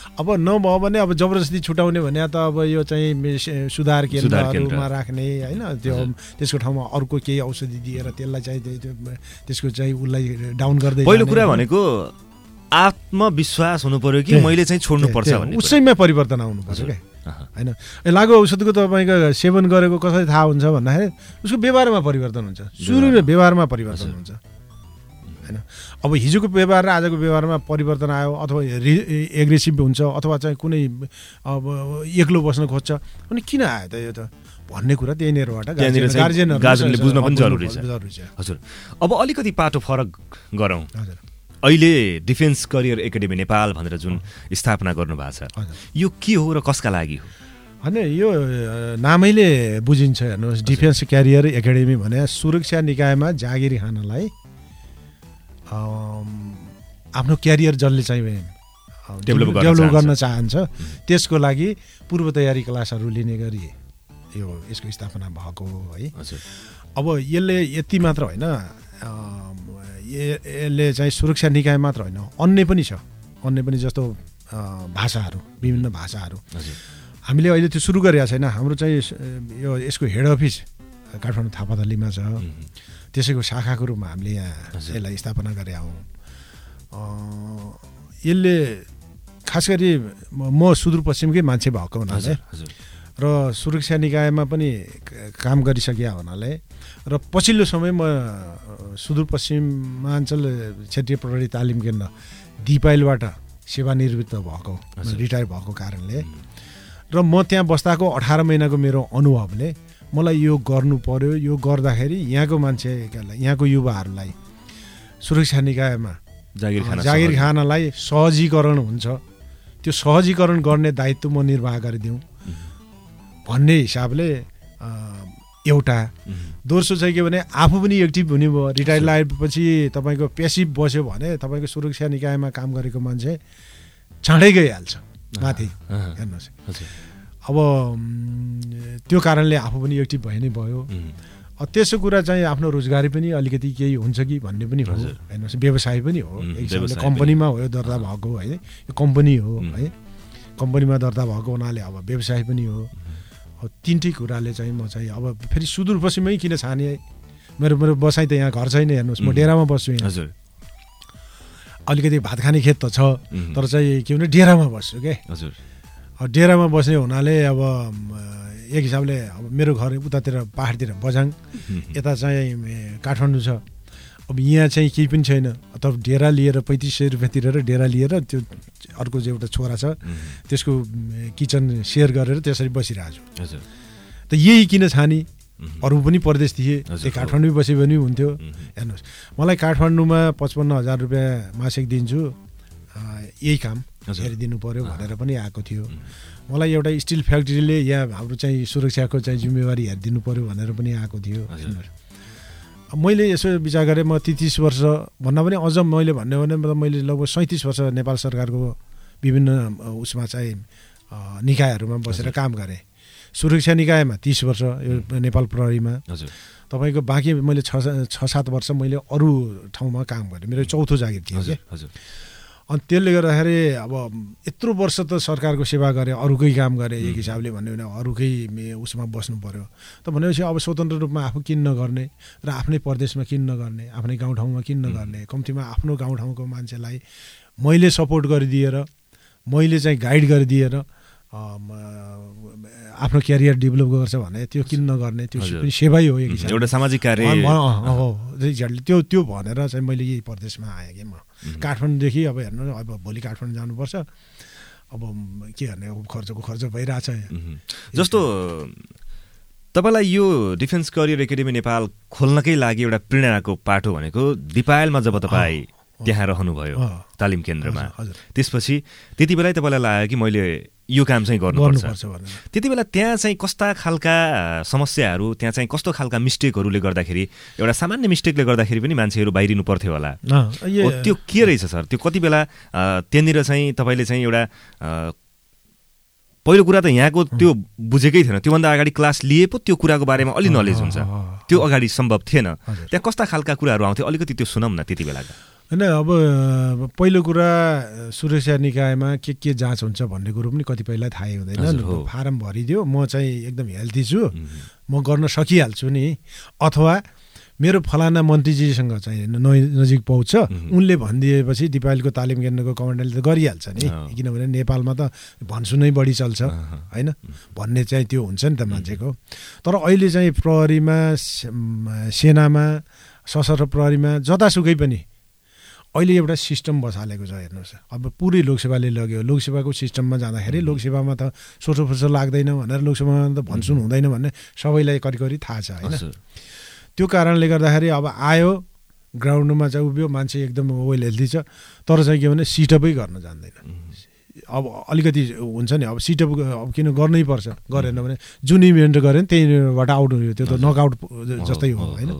अब नभयो भने अब जबरजस्ती छुटाउने भने त अब यो चाहिँ सुधार केन्द्रहरूमा राख्ने होइन त्यसको ठाउँमा अर्को केही औषधि दिएर त्यसलाई चाहिँ त्यसको चाहिँ उसलाई डाउन गर्दै पहिलो कुरा भनेको आत्मविश्वास हुनु पर्यो कि मैले चाहिँ छोड्नुपर्छ भन्ने उसैमा परिवर्तन आउनु पर्छ क्या होइन लागु औषधको तपाईँको सेवन गरेको कसरी थाहा हुन्छ भन्दाखेरि उसको व्यवहारमा परिवर्तन हुन्छ सुरुमा व्यवहारमा परिवर्तन हुन्छ होइन अब हिजोको व्यवहार र आजको व्यवहारमा परिवर्तन आयो अथवा एग्रेसिभ हुन्छ अथवा चाहिँ कुनै अब एक्लो बस्न खोज्छ अनि किन आयो त यो त भन्ने कुरा त्यहीँनिरबाट गार्जियनले बुझ्न पनि जरुरी छ हजुर अब अलिकति पाटो फरक गरौँ हजुर अहिले डिफेन्स करियर एकाडेमी नेपाल भनेर जुन स्थापना गर्नुभएको छ यो के हो र कसका लागि हो होइन यो नामैले बुझिन्छ हेर्नुहोस् डिफेन्स क्यारियर एकाडेमी भने सुरक्षा निकायमा जागिर खानलाई आफ्नो क्यारियर जसले चाहिँ डेभलप गर्न चाहन्छ त्यसको लागि पूर्व तयारी क्लासहरू लिने गरी यसको स्थापना भएको हो है अब यसले यति मात्र होइन यसले चाहिँ सुरक्षा निकाय मात्र होइन अन्य पनि छ अन्य पनि जस्तो भाषाहरू विभिन्न भाषाहरू हामीले अहिले त्यो सुरु गरेका छैन हाम्रो चाहिँ यो यसको हेड अफिस काठमाडौँ थापाथलीमा छ त्यसैको शाखाको रूपमा हामीले यहाँ यसलाई स्थापना गरेका हौँ यसले खास गरी म सुदूरपश्चिमकै मान्छे भएको हुनाले र सुरक्षा निकायमा पनि काम गरिसकेका हुनाले र पछिल्लो समय म सुदूरपश्चिमाञ्चल क्षेत्रीय प्रहरी तालिम केन्द्र दिपाइलबाट सेवानिवृत्त भएको रिटायर भएको कारणले र म त्यहाँ बस्दाको 18 महिनाको मेरो अनुभवले मलाई यो गर्नु पर्यो यो गर्दाखेरि यहाँको मान्छेलाई यहाँको युवाहरूलाई सुरक्षा निकायमा जागिर खानलाई सहजीकरण हुन्छ त्यो सहजीकरण गर्ने दायित्व म निर्वाह गरिदिउँ भन्ने हिसाबले एउटा दोस्रो चाहिँ के भने आफू पनि एक्टिभ हुने भयो रिटायर लागेपछि तपाईँको पेसिभ बस्यो भने तपाईँको सुरक्षा निकायमा काम गरेको मान्छे चाँडै गइहाल्छ माथि हेर्नुहोस् अब त्यो कारणले आफू पनि एक्टिभ भइ नै भयो त्यसो कुरा चाहिँ आफ्नो रोजगारी पनि अलिकति केही हुन्छ कि भन्ने पनि हो हेर्नुहोस् व्यवसाय पनि हो एक हिसाबले कम्पनीमा हो दर्ता भएको है यो कम्पनी हो है कम्पनीमा दर्ता भएको हुनाले अब व्यवसाय पनि हो तीनटै कुराले चाहिँ म चाहिँ अब फेरि सुदूरपश्चिममै किन छाने मेरो बसाइ त यहाँ घर छैन हेर्नुहोस् म डेरामा बस्छु यहाँ हजुर अलिकति भात खाने खेत त छ तर चाहिँ के भने डेरामा बस्छु क्या हजुर डेरामा बस्ने हुनाले अब एक हिसाबले अब मेरो घर उतातिर पहाडतिर बझाङ यता चाहिँ काठमाडौँ छ अब यहाँ चाहिँ केही पनि छैन अथवा डेरा लिएर 3500 रुपियाँ तिरेर डेरा लिएर त्यो अर्को चाहिँ एउटा छोरा छ त्यसको किचन सेयर गरेर त्यसरी बसिरहेको छु त यही किन छानी अरू पनि परदेश थिए त्यो काठमाडौँ बसे पनि हुन्थ्यो हेर्नुहोस् मलाई काठमाडौँमा 55,000 रुपियाँ मासिक दिन्छु यही काम हेरिदिनु पर्यो भनेर पनि आएको थियो मलाई एउटा स्टिल फ्याक्ट्रीले यहाँ हाम्रो चाहिँ सुरक्षाको चाहिँ जिम्मेवारी हेरिदिनु पर्यो भनेर पनि आएको थियो मैले यसो विचार गरेँ म 33 वर्ष भन्दा पनि अझ मैले भन्ने भने मैले लगभग 37 वर्ष नेपाल सरकारको विभिन्न उसमा चाहिँ निकायहरूमा बसेर काम गरेँ सुरक्षा निकायमा 30 वर्ष यो नेपाल प्रहरीमा तपाईँको बाँकी मैले 6-7 वर्ष मैले अरू ठाउँमा काम गरेँ मेरो चौथो जागिर थियो कि अनि त्यसले गर्दाखेरि अब यत्रो वर्ष त सरकारको सेवा गरेँ अरूकै काम गरेँ एक हिसाबले भन्यो भने अरूकै उसमा बस्नु पर्यो त भनेपछि अब स्वतन्त्र रूपमा आफू किन नगर्ने र आफ्नै प्रदेशमा किन नगर्ने आफ्नै गाउँठाउँमा किन नगर्ने कम्तीमा आफ्नो गाउँठाउँको मान्छेलाई मैले सपोर्ट गरिदिएर मैले चाहिँ गाइड गरिदिएर आफ्नो क्यारियर डेभलप गर्छ भने त्यो किन नगर्ने त्यो पनि सेवै हो एक हिसाबले एउटा सामाजिक कार्य हो त्यो भनेर चाहिँ मैले यही प्रदेशमा आएँ कि म काठमाडौँदेखि अब हेर्नु अब भोलि काठमाडौँ जानुपर्छ अब के गर्ने खर्चको खर्च भइरहेछ जस्तो तपाईँलाई यो डिफेन्स करियर एकाडेमी नेपाल खोल्नकै लागि एउटा प्रेरणाको पाटो भनेको दिपायलमा जब तपाईँ त्यहाँ रहनुभयो तालिम केन्द्रमा त्यसपछि त्यति बेलै तपाईँलाई लाग्यो कि मैले यो काम चाहिँ गर्नुपर्छ त्यति बेला त्यहाँ चाहिँ कस्ता खालका समस्याहरू त्यहाँ चाहिँ कस्तो खालका मिस्टेकहरूले गर्दाखेरि एउटा सामान्य मिस्टेकले गर्दाखेरि पनि मान्छेहरू बाहिरिनु पर्थ्यो होला त्यो के रहेछ सर त्यो कति बेला त्यहाँनिर चाहिँ तपाईँले चाहिँ एउटा पहिलो कुरा त यहाँको त्यो बुझेकै थिएन त्योभन्दा अगाडि क्लास लिए पो त्यो कुराको बारेमा अलि नलेज हुन्छ त्यो अगाडि सम्भव थिएन त्यहाँ कस्ता खालका कुराहरू आउँथ्यो अलिकति त्यो सुनौँ न त्यति बेलाका होइन अब पहिलो कुरा सुरक्षा निकायमा के जाँच हुन्छ भन्ने कुरो पनि कतिपयलाई थाहै हुँदैन फारम भरिदियो म चाहिँ एकदम हेल्दी छु म गर्न सकिहाल्छु नि अथवा मेरो फलाना मन्त्रीजीसँग चाहिँ नजिक पहुँच उनले भनिदिएपछि दिपावलीको तालिम केन्द्रको कमान्डरले त गरिहाल्छ नि किनभने नेपालमा त भन्सु नै बढी चल्छ होइन भन्ने चाहिँ त्यो हुन्छ नि त मान्छेको तर अहिले चाहिँ प्रहरीमा सेनामा सशस्त्र प्रहरीमा जतासुकै पनि अहिले एउटा सिस्टम बसालेको छ हेर्नुहोस् अब पुरै लोकसेवाले लग्यो लोकसेवाको सिस्टममा जाँदाखेरि लोकसेवामा त सोचो फुर्सो लाग्दैन भनेर लोकसेवामा त भनसुन हुँदैन भन्ने सबैलाई करिकरी थाहा छ होइन त्यो कारणले गर्दाखेरि अब आयो ग्राउन्डमा चाहिँ उभियो मान्छे एकदम वेल हेल्दी छ तर चाहिँ के भने सिटअपै गर्न जान्दैन अब अलिकति हुन्छ नि अब सिटअप अब किन गर्नै पर्छ गरेन भने जुन इभेन्ट गऱ्यो नि त्यहीबाट आउट हुयो त्यो त नकआउट जस्तै हो होइन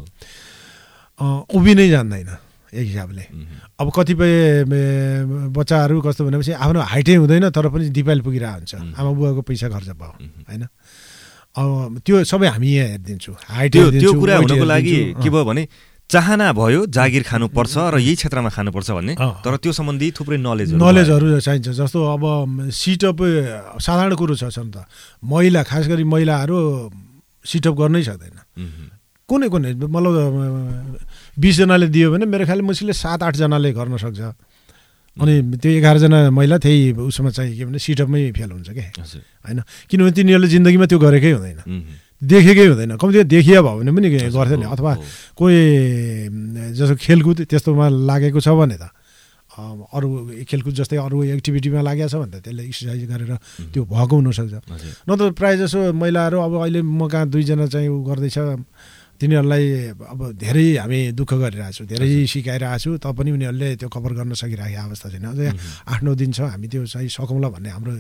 उभिनै जान्दैन एक हिसाबले अब कतिपय बच्चाहरू कस्तो भनेपछि आफ्नो हाइटै हुँदैन तर पनि दिपावली पुगिरहेको हुन्छ आमा बुवाको पैसा खर्च भयो होइन अब त्यो सबै हामी यहाँ हेरिदिन्छौँ हाइट त्यो कुरा हुनको लागि के भयो भने चाहना भयो जागिर खानुपर्छ र यही क्षेत्रमा खानुपर्छ भन्ने तर त्यो सम्बन्धी थुप्रै नलेजहरू चाहिन्छ जस्तो अब सिटअप साधारण कुरो छ नि त महिला खास गरी महिलाहरू सिटअप गर्नै सक्दैन कुनै मतलब 20 जनाले दियो भने मेरो ख्यालले मुस्किलले 7-8 जनाले गर्न सक्छ अनि त्यो 11 जना महिला त्यही उसमा चाहिँ के भने सिटअपमै फेल हुन्छ क्या होइन किनभने तिनीहरूले जिन्दगीमा त्यो गरेकै हुँदैन देखेकै हुँदैन कम्ती देखिया भयो भने पनि गर्छ नि अथवा कोही जस्तो खेलकुद त्यस्तोमा लागेको छ भने त अरू खेलकुद जस्तै अरू एक्टिभिटीमा लागेको छ भने त त्यसले एक्सर्साइज गरेर त्यो भएको हुनसक्छ नत्र प्रायः जसो महिलाहरू अब अहिले म कहाँ 2 जना चाहिँ उ गर्दैछ तिनीहरूलाई अब धेरै हामी दुःख गरिरहेको छौँ धेरै सिकाइरहेको छौँ तपनि उनीहरूले त्यो कभर गर्न सकिरहेको अवस्था छैन अझै 8-9 दिन छ हामी त्यो चाहिँ सकौँला भन्ने हाम्रो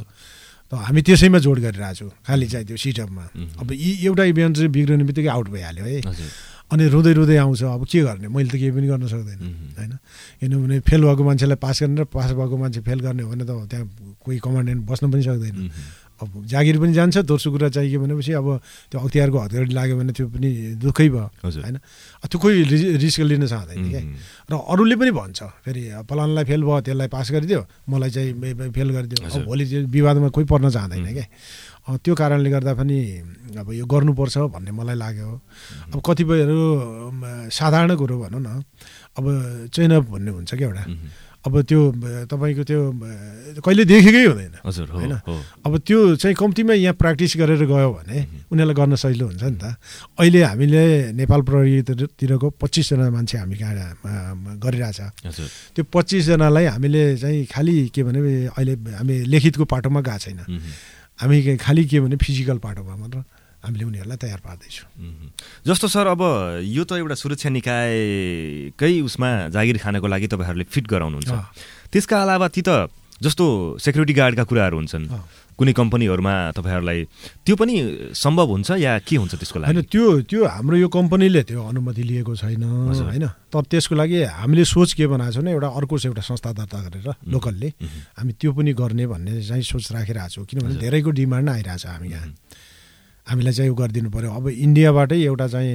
त हामी त्यसैमा जोड गरिरहेको छौँ खालि चाहिँ त्यो सिटअपमा अब एउटा इभेन्ट चाहिँ बिग्रिने बित्तिकै आउट भइहाल्यो है अनि रुँदै रुँदै आउँछ अब के गर्ने मैले त केही पनि गर्न सक्दैन होइन किनभने फेल भएको मान्छेलाई पास गर्ने र पास भएको मान्छे फेल गर्ने हो भने त त्यहाँ कोही कमान्डेन्ट बस्न पनि सक्दैन अब जागिर पनि जान्छ दोस्रो कुरा चाहिँ के भनेपछि अब त्यो अख्तियारको हतगडी लाग्यो भने त्यो पनि दुःखै भयो होइन त्यो कोही रिस्क लिन चाहँदैन क्या र अरूले पनि भन्छ फेरि फलानालाई फेल भयो त्यसलाई पास गरिदियो मलाई चाहिँ फेल गरिदियो अब भोलि विवादमा कोही पर्न चाहँदैन क्या त्यो कारणले गर्दा पनि अब यो गर्नुपर्छ भन्ने मलाई लाग्यो अब कतिपयहरू साधारण कुरो भनौँ न अब चेनअप भन्ने हुन्छ क्या एउटा अब त्यो तपाईँको त्यो कहिले देखेकै हुँदैन होइन अब त्यो चाहिँ कम्तीमा यहाँ प्र्याक्टिस गरेर गयो भने उनीहरूलाई गर्न सजिलो हुन्छ नि त अहिले हामीले नेपाल प्रहरीतिरको 25 जना मान्छे हामी कहाँ गरिरहेछ त्यो 25 जनालाई हामीले चाहिँ खालि के भने अहिले हामी लेखितको पाटोमा गएको छैन हामी खालि के भने फिजिकल पाटोमा मात्र हामीले उनीहरूलाई तयार पार्दैछौँ जस्तो सर अब यो त एउटा सुरक्षा निकायकै उसमा जागिर खानको लागि तपाईँहरूले फिट गराउनुहुन्छ त्यसका अलावा ती त जस्तो सेक्युरिटी गार्डका कुराहरू हुन्छन् कुनै कम्पनीहरूमा तपाईँहरूलाई त्यो पनि सम्भव हुन्छ या के हुन्छ त्यसको लागि होइन त्यो हाम्रो यो कम्पनीले त्यो अनुमति लिएको छैन होइन तर त्यसको लागि हामीले सोच के बनाएको छौँ एउटा अर्को एउटा संस्था दर्ता गरेर लोकलले हामी त्यो पनि गर्ने भन्ने चाहिँ सोच राखिरहेको छौँ किनभने धेरैको डिमान्ड आइरहेछ हामी यहाँ हामीलाई चाहिँ यो गरिदिनु पऱ्यो अब इन्डियाबाटै एउटा चाहिँ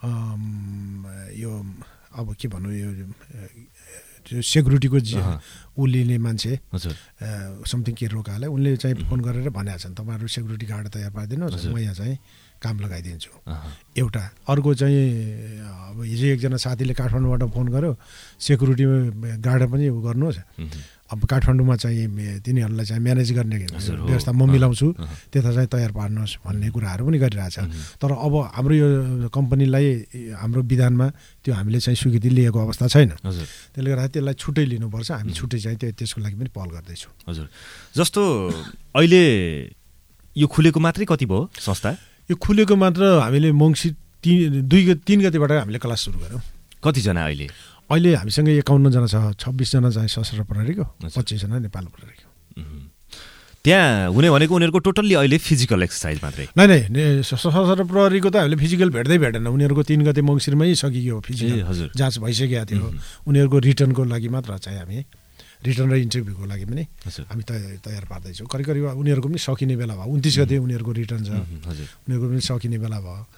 यो अब के भनौँ यो सेक्युरिटीको ऊ लिने मान्छे समथिङ के रोकाले उनले चाहिँ फोन गरेर भनेको छन् तपाईँहरू सेक्युरिटी गार्ड तयार पारिदिनुहोस् म यहाँ चाहिँ काम लगाइदिन्छु एउटा अर्को चाहिँ अब हिजो एकजना साथीले काठमाडौँबाट फोन गर्यो सेक्युरिटी गार्ड पनि उ गर्नुहोस् अब काठमाडौँमा चाहिँ तिनीहरूलाई चाहिँ म्यानेज गर्ने व्यवस्था म मिलाउँछु त्यता चाहिँ तयार पार्नुहोस् भन्ने कुराहरू पनि गरिरहेछ तर अब हाम्रो यो कम्पनीलाई हाम्रो विधानमा त्यो हामीले चाहिँ स्वीकृति लिएको अवस्था छैन त्यसले गर्दा त्यसलाई छुट्टै लिनुपर्छ हामी छुट्टै चाहिँ त्यसको लागि पनि पहल गर्दैछौँ हजुर जस्तो अहिले यो खुलेको मात्रै कति भयो संस्था यो खुलेको मात्र हामीले मङ्सिर 3 गतेबाट हामीले क्लास सुरु गऱ्यौँ कतिजना अहिले हामीसँग 51 जना छ 26 जना चाहिँ सशस्त्र प्रहरीको 25 जना नेपाल प्रहरीको त्यहाँ हुने भनेको उनीहरूको टोटल्ली अहिले फिजिकल एक्सर्साइज मात्रै नै सशस्त्र प्रहरीको त हामीले फिजिकल भेट्दैन उनीहरूको 3 गते मङ्सिरमै सकियो फिजिकल जाँच भइसकेको थियो उनीहरूको रिटर्नको लागि मात्र चाहिँ हामी रिटर्न र इन्टरभ्यूको लागि पनि हामी तयार पार्दैछौँ करिब उनीहरूको पनि सकिने बेला भयो 29 गते उनीहरूको रिटर्न छ उनीहरूको पनि सकिने बेला भयो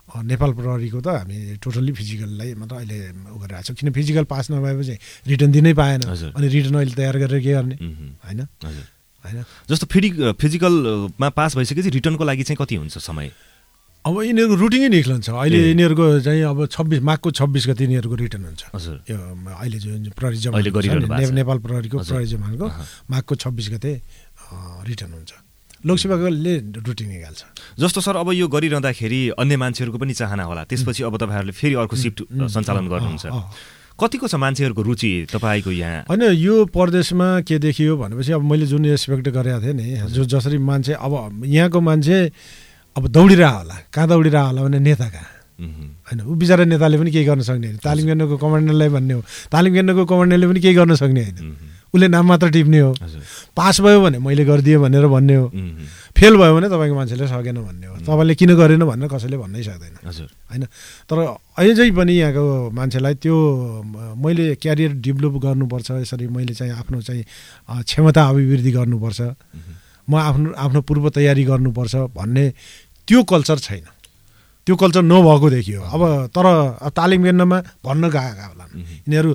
नेपाल प्रहरीको त हामी टोटल्ली फिजिकललाई मात्र अहिले उ गरिरहेको छौँ, किन फिजिकल पास नभएपछि रिटर्न दिनै पाएन, अनि रिटर्न अहिले तयार गरेर के गर्ने होइन होइन। जस्तो फिजिकलमा पास भइसकेपछि रिटर्नको लागि चाहिँ कति हुन्छ समय? अब यिनीहरूको रुटिनै निक्लन्छ अहिले, यिनीहरूको चाहिँ अब 26 माघको 26 गति यिनीहरूको रिटर्न हुन्छ। हजुर, यो अहिले जुन प्रहरी जवान नेपाल प्रहरीको प्रहरी जवानको माघको 26 गते रिटर्न हुन्छ। लोकसेवाले रुटिन निकाल्छ। जस्तो सर अब यो गरिरहँदाखेरि अन्य मान्छेहरूको पनि चाहना होला, त्यसपछि अब तपाईँहरूले फेरि अर्को सिफ्ट सञ्चालन गर्नुहुन्छ, कतिको छ मान्छेहरूको रुचि तपाईँको यहाँ? होइन, यो प्रदेशमा के देखियो भनेपछि अब मैले जुन एक्सपेक्ट गरेको थिएँ नि, जसरी मान्छे अब यहाँको मान्छे अब दौडिरह होला, कहाँ दौडिरह होला भने नेता कहाँ होइन, ऊ बिचरा नेताले पनि केही गर्न सक्ने होइन, तालिम केन्द्रको कमान्डरलाई भन्ने हो, तालिम केन्द्रको कमान्डरले पनि केही गर्न सक्ने होइन, उसले नाम मात्र टिप्ने हो। पास भयो भने मैले गरिदिएँ भनेर भन्ने हो, फेल भयो भने तपाईँको मान्छेले सकेन भन्ने हो, तपाईँले किन गरेन भनेर कसैले भन्नै सक्दैन होइन। तर अझै पनि यहाँको मान्छेलाई त्यो मैले क्यारियर डेभलप गर्नुपर्छ, यसरी मैले चाहिँ आफ्नो चाहिँ क्षमता अभिवृद्धि गर्नुपर्छ, म आफ्नो पूर्व तयारी गर्नुपर्छ भन्ने त्यो कल्चर छैन, त्यो कल्चर नभएको देखियो। अब तर तालिम केन्द्रमा भन्न गएका होला यिनीहरू,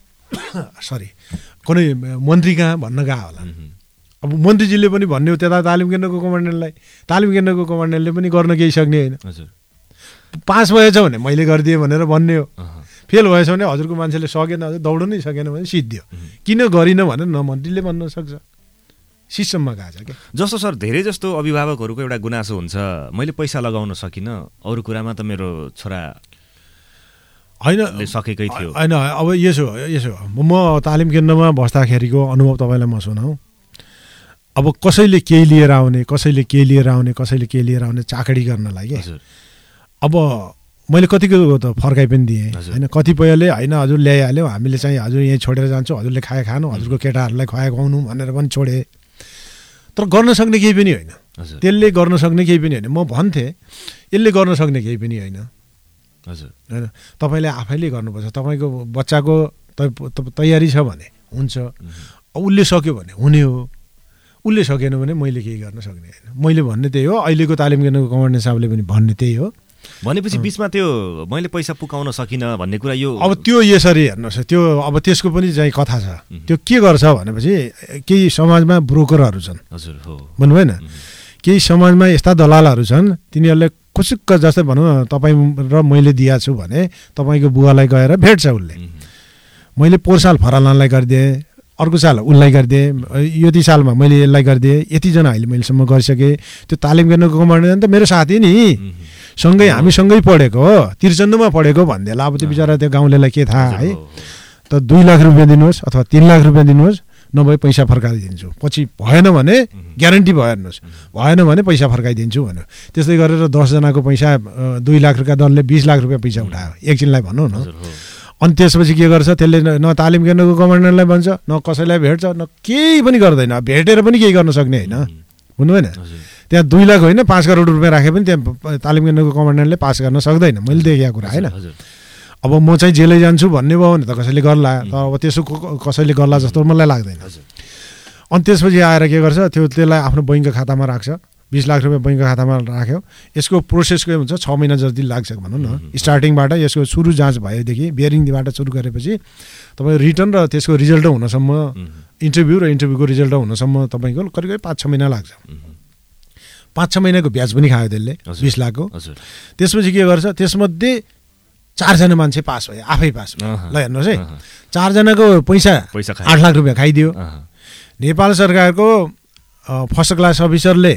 सरी कुनै मन्त्री कहाँ भन्न गएको होला, अब मन्त्रीजीले पनि भन्ने हो त्यता तालिम केन्द्रको कमान्डेन्टलाई, तालिम केन्द्रको कमान्डेन्टले पनि गर्न केही सक्ने होइन। पास भएछ भने मैले गरिदिएँ भनेर भन्ने हो, फेल भएछ भने हजुरको मान्छेले सकेन, दौड्नै सकेन भने सिद्धियो, किन गरिन भनेर न मन्त्रीले भन्न सक्छ, सिस्टममा गएको छ क्या। जस्तो सर धेरै जस्तो अभिभावकहरूको एउटा गुनासो हुन्छ, मैले पैसा लगाउन सकिनँ, अरू कुरामा त मेरो छोरा होइन सकेकै थियो होइन। अब यसो म तालिम केन्द्रमा बस्दाखेरिको अनुभव तपाईँलाई म सुनाउँ। अब कसैले केही लिएर आउने, कसैले के लिएर आउने, कसैले के लिएर आउने चाकडी गर्नलाई क्या। अब मैले कतिको त फर्काइ पनि दिएँ होइन, कतिपयले होइन हजुर ल्याइहाल्यो, हामीले चाहिँ हजुर यहीँ छोडेर जान्छौँ, हजुरले खानु, हजुरको केटाहरूलाई खुवाउनु भनेर पनि छोडे। तर गर्न सक्ने केही पनि होइन, त्यसले गर्न सक्ने केही पनि होइन। म भन्थेँ यसले गर्न सक्ने केही पनि होइन हजुर होइन, तपाईँले आफैले गर्नुपर्छ। तपाईँको बच्चाको तयारी छ भने हुन्छ, उसले सक्यो भने हुने हो, उसले सकेन भने मैले केही गर्न सक्ने होइन। मैले भन्ने त्यही हो, अहिलेको तालिम केन्द्रको कमान्डेन्ट साहबले पनि भन्ने त्यही हो। भनेपछि बिचमा त्यो मैले पैसा पुकाउन सकिनँ भन्ने कुरा यो अब त्यो यसरी हेर्नुहोस्, त्यो अब त्यसको पनि चाहिँ कथा छ। त्यो के गर्छ भनेपछि केही समाजमा ब्रोकरहरू छन्, हजुर हो भन्नु भएन, केही समाजमा यस्ता दलालहरू छन्, तिनीहरूले खुसुक्क जस्तै भनौँ तपाईँ र मैले दिएको छु भने तपाईँको बुवालाई गएर भेट्छ उसले, मैले पोहोर साल फरालालाई गरिदिएँ, अर्को साल उसलाई गरिदिएँ, यति सालमा मैले यसलाई गरिदिएँ, यतिजना अहिले मैलेसम्म गरिसकेँ। त्यो तालिम केन्द्रको कमान्डेन्ट त मेरो साथी नि, सँगै हामी सँगै पढेको हो, तिर्चन्दुमा पढेको भन्देला। अब त्यो बिचरा त्यो गाउँलेलाई के थाहा है, त 2 लाख रुपियाँ दिनुहोस् अथवा 3 लाख रुपियाँ दिनुहोस्, नभए पैसा फर्काइदिन्छु, पछि भएन भने ग्यारेन्टी भयो हेर्नुहोस्, भएन भने पैसा फर्काइदिन्छु भन्यो। त्यस्तै गरेर 10 जनाको पैसा 2 लाख रुपियाँ दलले 20 लाख रुपियाँ पैसा उठायो एकछिनलाई भनौँ न। अनि त्यसपछि के गर्छ, त्यसले न तालिम केन्द्रको कमान्डरलाई भन्छ, न कसैलाई भेट्छ, न केही पनि गर्दैन, भेटेर पनि केही गर्न सक्ने होइन, बुझ्नु भएन। त्यहाँ 2 लाख होइन 5 करोड रुपियाँ राखे पनि त्यहाँ तालिम केन्द्रको कमान्डरले पास गर्न सक्दैन, मैले देखेको कुरा होइन। अब म चाहिँ जेलै जान्छु भन्ने भयो भने त कसैले गर्ला, तर अब त्यसो कसैले गर्ला जस्तो मलाई लाग्दैन। अनि त्यसपछि आएर के गर्छ, त्यसलाई आफ्नो बैङ्क खातामा राख्छ, 20 लाख रुपियाँ बैङ्क खातामा राख्यो। यसको प्रोसेस के हुन्छ, 6 महिना जति लाग्छ भनौँ न, स्टार्टिङबाट यसको सुरु जाँच भएदेखि बियरिङबाट सुरु गरेपछि तपाईँ रिटर्न र त्यसको रिजल्ट हुनसम्म, इन्टरभ्यू र इन्टरभ्यूको रिजल्ट हुनसम्म तपाईँको करिब 5-6 महिना लाग्छ। 5-6 महिनाको ब्याज पनि खायो त्यसले 20 लाखको। त्यसपछि के गर्छ, त्यसमध्ये 4 जना मान्छे पास भयो, आफै पास भयो। ल हेर्नुहोस् है, 4 जनाको पैसा 8 लाख रुपियाँ खाइदियो। नेपाल सरकारको फर्स्ट क्लास अफिसरले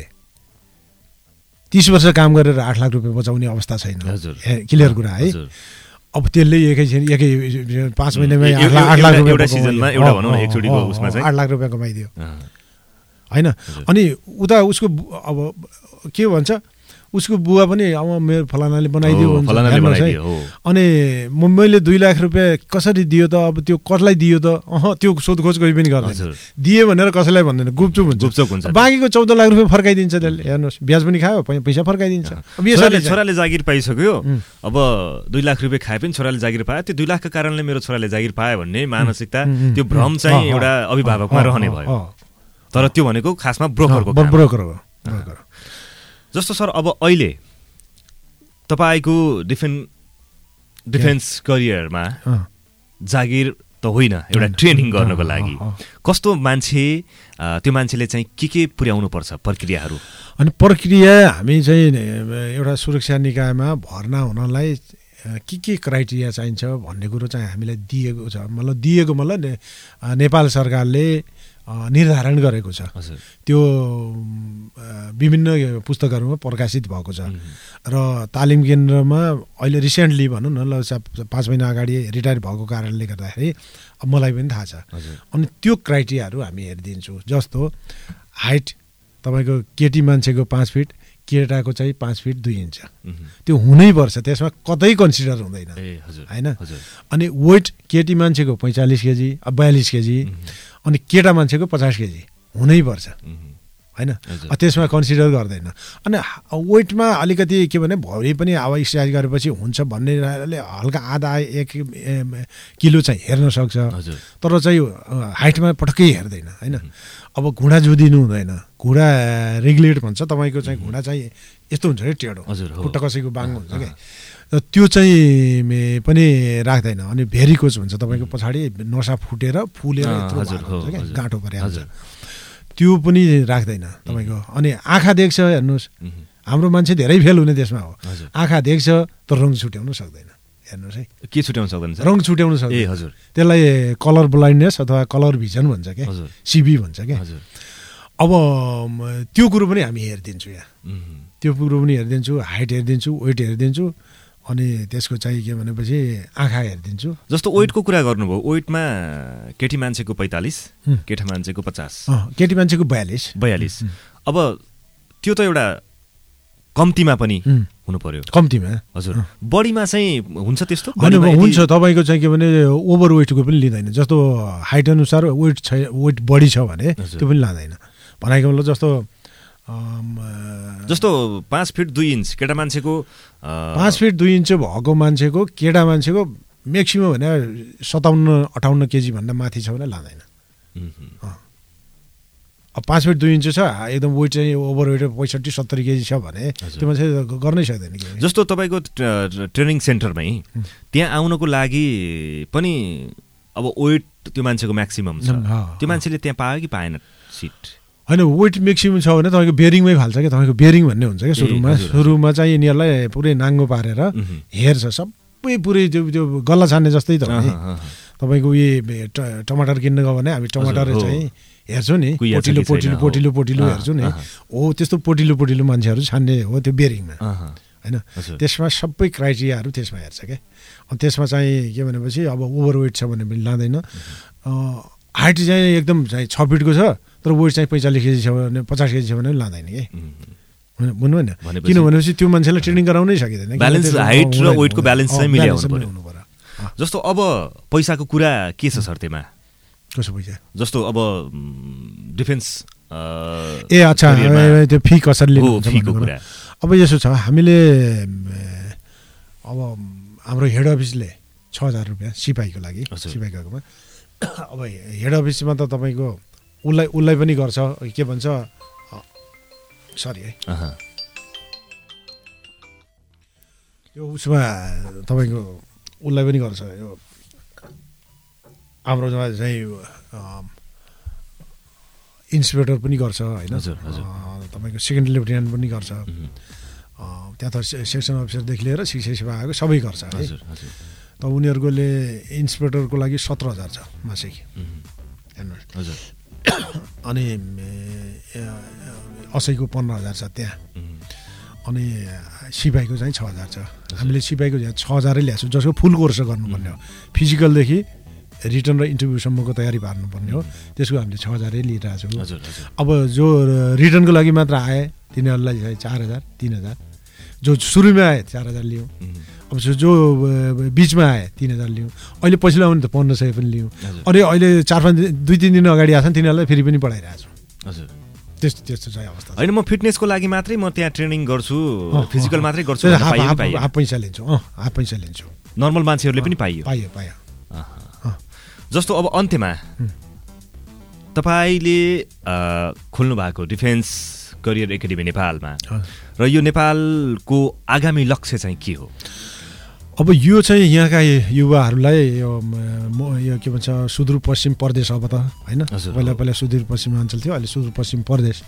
30 वर्ष काम गरेर 8 लाख रुपियाँ बचाउने अवस्था छैन, क्लियर कुरा है। अब त्यसले एकै 5 महिनामा 8 लाख रुपियाँ 8 लाख रुपियाँ कमाइदियो होइन। अनि उता उसको अब के भन्छ, उसको बुवा पनि अब मेरो फलानाले बनाइदियो भन्छ। अनि मैले 2 लाख रुपियाँ कसरी दियो त, अब त्यो कसलाई दियो त, त्यो सोधखोज कोही पनि गर्दैन, दिए भनेर कसैलाई भन्दैन, गुपचुप हुन्छ। बाँकीको 14 लाख रुपियाँ फर्काइदिन्छ त्यसले, हेर्नुहोस् ब्याज पनि खायो, पैसा फर्काइदिन्छ। अब यसरी छोराले जागिर पाइसक्यो, अब 2 लाख रुपियाँ खाए पनि छोराले जागिर पायो, त्यो 2 लाखको कारणले मेरो छोराले जागिर पायो भन्ने मानसिकता, त्यो भ्रम चाहिँ एउटा अभिभावकमा रहने भयो। तर त्यो भनेको खासमा ब्रोकर हो। जस्तो जस्तो सर अब अहिले तपाईको डिफेन्स करियरमा जागिर त होइन, एउटा ट्रेनिङ गर्नको लागि कस्तो मान्छे, त्यो मान्छेले चाहिँ के पुर्याउनु पर्छ प्रक्रियाहरू? अनि प्रक्रिया हामी चाहिँ एउटा सुरक्षा निकायमा भर्ना हुनलाई के क्राइटेरिया चाहिन्छ भन्ने कुरो चाहिँ हामीलाई दिएको छ। मतलब नेपाल सरकारले निर्धारण गरेको छ। त्यो विभिन्न पुस्तकहरूमा प्रकाशित भएको छ र तालिम केन्द्रमा अहिले रिसेन्टली भनौँ न, 5 महिना अगाडि रिटायर भएको कारणले गर्दाखेरि मलाई पनि थाहा छ। अनि त्यो क्राइटेरियाहरू हामी हेरिदिन्छौँ। जस्तो हाइट तपाईँको केटी मान्छेको 5 फिट, केटाको चाहिँ 5 फिट 2 इन्च, त्यो हुनैपर्छ, त्यसमा कतै कन्सिडर हुँदैन होइन। अनि वेट केटी मान्छेको 45 केजी, 42 केजी, अनि केटा मान्छेको 50 केजी हुनैपर्छ होइन, त्यसमा कन्सिडर गर्दैन। अनि वेटमा अलिकति के भने भरि पनि अब एक्सर्साइज गरेपछि हुन्छ भन्नेले हल्का आधा 1 किलो चाहिँ हेर्न सक्छ, तर चाहिँ हाइटमा पटक्कै हेर्दैन होइन। अब घुँडा जुदिनु हुँदैन, घुँडा रेगुलेट भन्छ तपाईँको चाहिँ घुँडा चाहिँ यस्तो हुन्छ कि टेढो, खुट्टा कसैको बाङ हुन्छ क्या, त्यो चाहिँ पनि राख्दैन। अनि भेरिकोज हुन्छ तपाईँको पछाडि नसा फुटेर फुलेर यत्रो क्या, गाँठो परेर हुन्छ, त्यो पनि राख्दैन तपाईँको। अनि आँखा देख्छ, हेर्नुहोस् हाम्रो मान्छे धेरै फेल हुने त्यसमा हो, आँखा देख्छ तर रङ छुट्याउन सक्दैन। हेर्नुहोस् है, के छुट्याउन सक्दैन? रङ छुट्याउन सक्दैन। त्यसलाई कलर ब्लाइन्डनेस अथवा कलर भिजन भन्छ क्या, सिबी भन्छ क्या। अब त्यो कुरो पनि हामी हेरिदिन्छु यहाँ, त्यो कुरो पनि हेरिदिन्छु, हाइट हेरिदिन्छु, वेट हेरिदिन्छु, अनि त्यसको चाहिँ के भनेपछि आँखा हेरिदिन्छु। जस्तो वेटको कुरा गर्नुभयो, वेटमा केटी मान्छेको 45, केटा मान्छेको 50, केटी मान्छेको 42। अब त्यो त एउटा कम्तीमा पनि हुनु पर्यो, कम्तीमा हजुर। बडीमा चाहिँ हुन्छ त्यस्तो? हुन्छ, तपाईँको चाहिँ के भने ओभर वेटको पनि लिँदैन। जस्तो हाइट अनुसार वेट बढी छ भने त्यो पनि लाँदैन। भनेको मतलब जस्तो 5 फिट 2 इन्च केटा मान्छेको, 5 फिट 2 इन्च भएको मान्छेको, केटा मान्छेको म्याक्सिमम भने 57-58 केजी भन्दा माथि छ भने लाँदैन। अब 5 फिट 2 इन्च छ, एकदम वेट चाहिँ ओभर वेट 65-70 केजी छ भने त्यो मान्छे गर्नै सक्दैन। जस्तो तपाईँको ट्रेनिङ सेन्टरमै त्यहाँ आउनको लागि पनि अब वेट त्यो मान्छेको म्याक्सिमम छ, त्यो मान्छेले त्यहाँ पायो कि पाएन सिट? होइन, वेट म्याक्सिमम छ भने तपाईँको बेरिङमै फाल्छ क्या। तपाईँको बेरिङ भन्ने हुन्छ क्या, सुरुमा चाहिँ यिनीहरूलाई पुरै नाङ्गो पारेर हेर्छ, सबै पुरै त्यो गल्ला छान्ने जस्तै त हो। तपाईँको उयो टमाटर किन्न गयो भने हामी टमाटर चाहिँ हेर्छौँ नि, पोटिलो हेर्छौँ नि, हो त्यस्तो पोटिलो मान्छेहरू छान्ने हो त्यो बेरिङमा होइन। त्यसमा सबै क्राइटेरियाहरू त्यसमा हेर्छ क्या। अनि त्यसमा चाहिँ के भनेपछि अब ओभरवेट छ भने पनि लाँदैन। हाइट चाहिँ एकदम चाहिँ 6 फिटको छ तर वेट चाहिँ 45 केजी छ भने 50 केजी छ भने लाँदैन कि, बुझ्नु होइन? किन भनेपछि त्यो मान्छेलाई ट्रेनिङ गराउनै सकिँदैन। ब्यालेन्स, हाइट र वेटको ब्यालेन्स चाहिँ मिलाउनु पर्यो। जस्तो अब पैसाको कुरा के छ सर त्यमा? कसो पैसा? जस्तो अब डिफेन्स अच्छा, त्यो फी कसरी लिनुहुन्छ? अब यसो छ, हामीले अब हाम्रो हेड अफिसले 6000 रुपियाँ सिपाहीको लागि, सिपाहीकोमा अब हेड अफिसमा त तपाईँको उसलाई पनि गर्छ, के भन्छ, सरी है, यो उसमा तपाईँको उसलाई पनि गर्छ, यो हाम्रो चाहिँ इन्सपेक्टर पनि गर्छ होइन, तपाईँको सेकेन्ड लेफ्टिनेन्ट पनि गर्छ, त्यहाँ त सेक्सन अफिसरदेखि लिएर शिक्षा सेवा आएको सबै गर्छ है। त उनीहरूकोले इन्सपेक्टरको लागि 17,000 छ मासिक हेर्नुहोस्, अनि असैको 15,000 छ त्यहाँ, अनि सिपाहीको चाहिँ 6,000 छ। हामीले सिपाहीको 6,000 ल्याएको छौँ, जसको फुल कोर्स गर्नुपर्ने हो, फिजिकलदेखि रिटर्न र इन्टरभ्यूसम्मको तयारी पार्नुपर्ने हो, त्यसको हामीले 6,000 लिइरहेको छौँ। अब जो रिटर्नको लागि मात्र आए तिनीहरूलाई 4,000, 3,000, जो सुरुमा आए 4,000 लियौँ, अब जो बिचमा आए 3,000 लियौँ, अहिले पछिल्लो आउने त 1,500 पनि लियौँ, अनि अहिले 2-3 दिन अगाडि आएछन् तिनीहरूलाई फेरि पनि पढाइरहेको छु। हजुर, त्यस्तो चाहिँ अवस्था होइन। म फिटनेसको लागि मात्रै म त्यहाँ ट्रेनिङ गर्छु, फिजिकल मात्रै गर्छु, हाफ पैसा लिन्छु, हाफ पैसा लिन्छु, नर्मल मान्छेहरूले पनि पाइयो। जस्तो अब अन्त्यमा तपाईँले खोल्नु भएको डिफेन्स करियर एकाडेमी नेपालमा र यो नेपालको आगामी लक्ष्य चाहिँ के हो? अब यो चाहिँ यहाँका युवाहरूलाई यो के भन्छ सुदूरपश्चिम प्रदेश अब त होइन, पहिला सुदूरपश्चिम अञ्चल थियो, अहिले सुदूरपश्चिम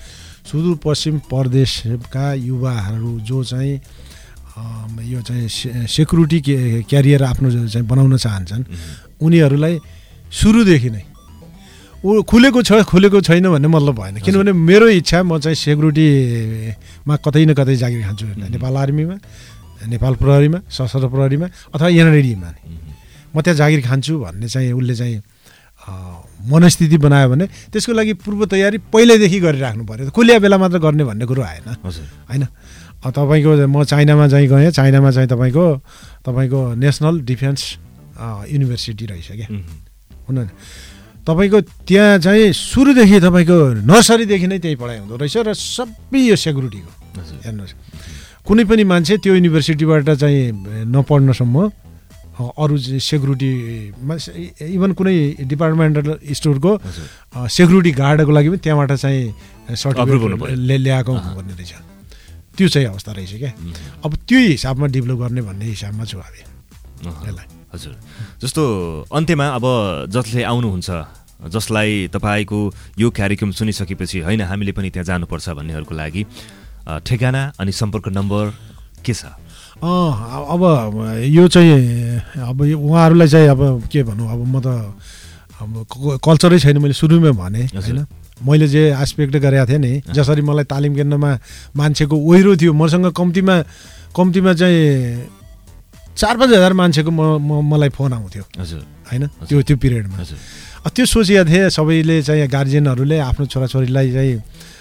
प्रदेशका युवाहरू जो चाहिँ यो चाहिँ सेक्युरिटी क्यारियर आफ्नो चाहिँ बनाउन चाहन्छन् उनीहरूलाई सुरुदेखि नै खुलेको छैन भन्ने मतलब भएन। किनभने मेरो इच्छा म चाहिँ सेक्युरिटीमा कतै न कतै जागिर खान्छु, नेपाल आर्मीमा, नेपाल प्रहरीमा, सशस्त्र प्रहरीमा अथवा एनआरडीमा म त्यहाँ जागिर खान्छु भन्ने चाहिँ उसले चाहिँ मनस्थिति बनायो भने त्यसको लागि पूर्व तयारी पहिल्यैदेखि गरिराख्नु पर्यो। खुलिया बेला मात्र गर्ने भन्ने कुरो आएन होइन। तपाईँको म चाइनामा चाहिँ गएँ, चाइनामा चाहिँ तपाईँको नेसनल डिफेन्स युनिभर्सिटी रहेछ क्या हुन। तपाईँको त्यहाँ चाहिँ सुरुदेखि तपाईँको नर्सरीदेखि नै त्यही पढाइ हुँदो रहेछ र सबै यो सेक्युरिटीको हेर्नुहोस्। कुनै पनि मान्छे त्यो युनिभर्सिटीबाट चाहिँ नपढ्नसम्म अरू सेक्युरिटीमा इभन कुनै डिपार्टमेन्टल स्टोरको सेक्युरिटी गार्डको लागि पनि त्यहाँबाट चाहिँ सर्टिफिकेट ल्याएको हुनुपर्ने रहेछ। त्यो चाहिँ अवस्था रहेछ क्या। अब त्यो हिसाबमा डेभलप गर्ने भन्ने हिसाबमा छु हामी यसलाई। हजुर, जस्तो अन्त्यमा अब जसले आउनुहुन्छ, जसलाई तपाईँको यो कार्यक्रम सुनिसकेपछि होइन हामीले पनि त्यहाँ जानुपर्छ भन्नेहरूको लागि ठेगाना अनि सम्पर्क नम्बर के छ? अब यो चाहिँ अब उहाँहरूलाई चाहिँ अब के भनौँ, अब म त अब कल्चरै छैन। मैले सुरुमै भने होइन, मैले जे एस्पेक्ट गरेको थिएँ नि, जसरी मलाई तालिम केन्द्रमा मान्छेको ओहिरो थियो, मसँग कम्तीमा चाहिँ 4-5 हजार मान्छेको मलाई फोन आउँथ्यो होइन त्यो पिरियडमा। त्यो सोचेका थिएँ सबैले चाहिँ गार्जियनहरूले आफ्नो छोराछोरीलाई चाहिँ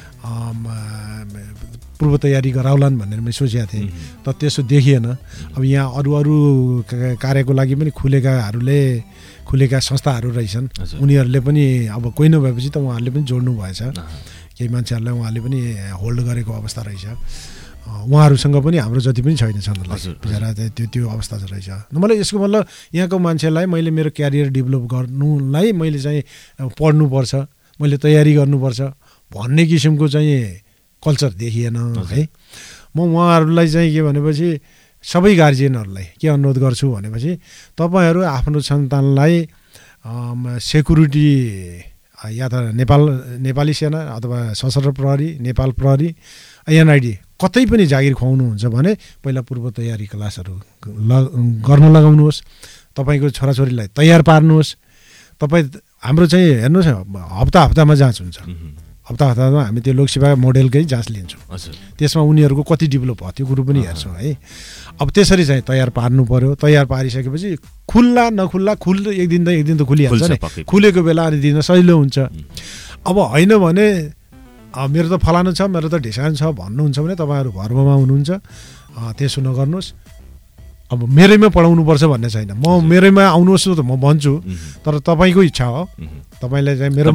पूर्व तयारी गराउलान् भनेर मैले सोचेका थिएँ, तर त्यसो देखिएन। अब यहाँ अरू कार्यको लागि पनि खुलेका संस्थाहरू रहेछन्, उनीहरूले पनि अब कोही नभएपछि त उहाँहरूले पनि जोड्नु भएछ। केही मान्छेहरूलाई उहाँहरूले पनि होल्ड गरेको अवस्था रहेछ। उहाँहरूसँग पनि हाम्रो जति पनि छैन बिचरा त्यो अवस्था रहेछ। मलाई यसको मतलब यहाँको मान्छेलाई मैले मेरो क्यारियर डेभलप गर्नुलाई मैले चाहिँ पढ्नुपर्छ, मैले तयारी गर्नुपर्छ भन्ने किसिमको चाहिँ कल्चर देखिएन है। म उहाँहरूलाई चाहिँ के भनेपछि सबै गार्जियनहरूलाई के अनुरोध गर्छु भनेपछि तपाईँहरू आफ्नो सन्तानलाई सेक्युरिटी या त नेपाली सेना अथवा सशस्त्र प्रहरी, नेपाल प्रहरी, एनआइडी कतै पनि जागिर खुवाउनुहुन्छ भने पहिला पूर्व तयारी क्लासहरू गर्न लगाउनुहोस्। तपाईँको छोराछोरीलाई तयार पार्नुहोस्। तपाईँ हाम्रो चाहिँ हेर्नुहोस् हप्तामा जाँच हुन्छ, हप्तामा हामी त्यो लोकसेवा मोडेलकै जाँच लिन्छौँ। त्यसमा उनीहरूको कति डेभलप भयो त्यो कुरो पनि हेर्छौँ है। अब त्यसरी चाहिँ तयार पार्नु पर्यो। तयार पारिसकेपछि खुल्ला नखुल्ला एक दिन त खुलिहाल्छ नि, खुलेको बेला अनि दिन सजिलो हुन्छ। अब होइन भने मेरो त फलानु छ, मेरो त ढिसान छ भन्नुहुन्छ भने तपाईँहरू भर्ममा हुनुहुन्छ, त्यसो नगर्नुहोस्। अब मेरैमा पढाउनुपर्छ भन्ने छैन, म मेरैमा आउनुहोस् त म भन्छु, तर तपाईँको इच्छा हो। तपाईँलाई चाहिँ मेरोमा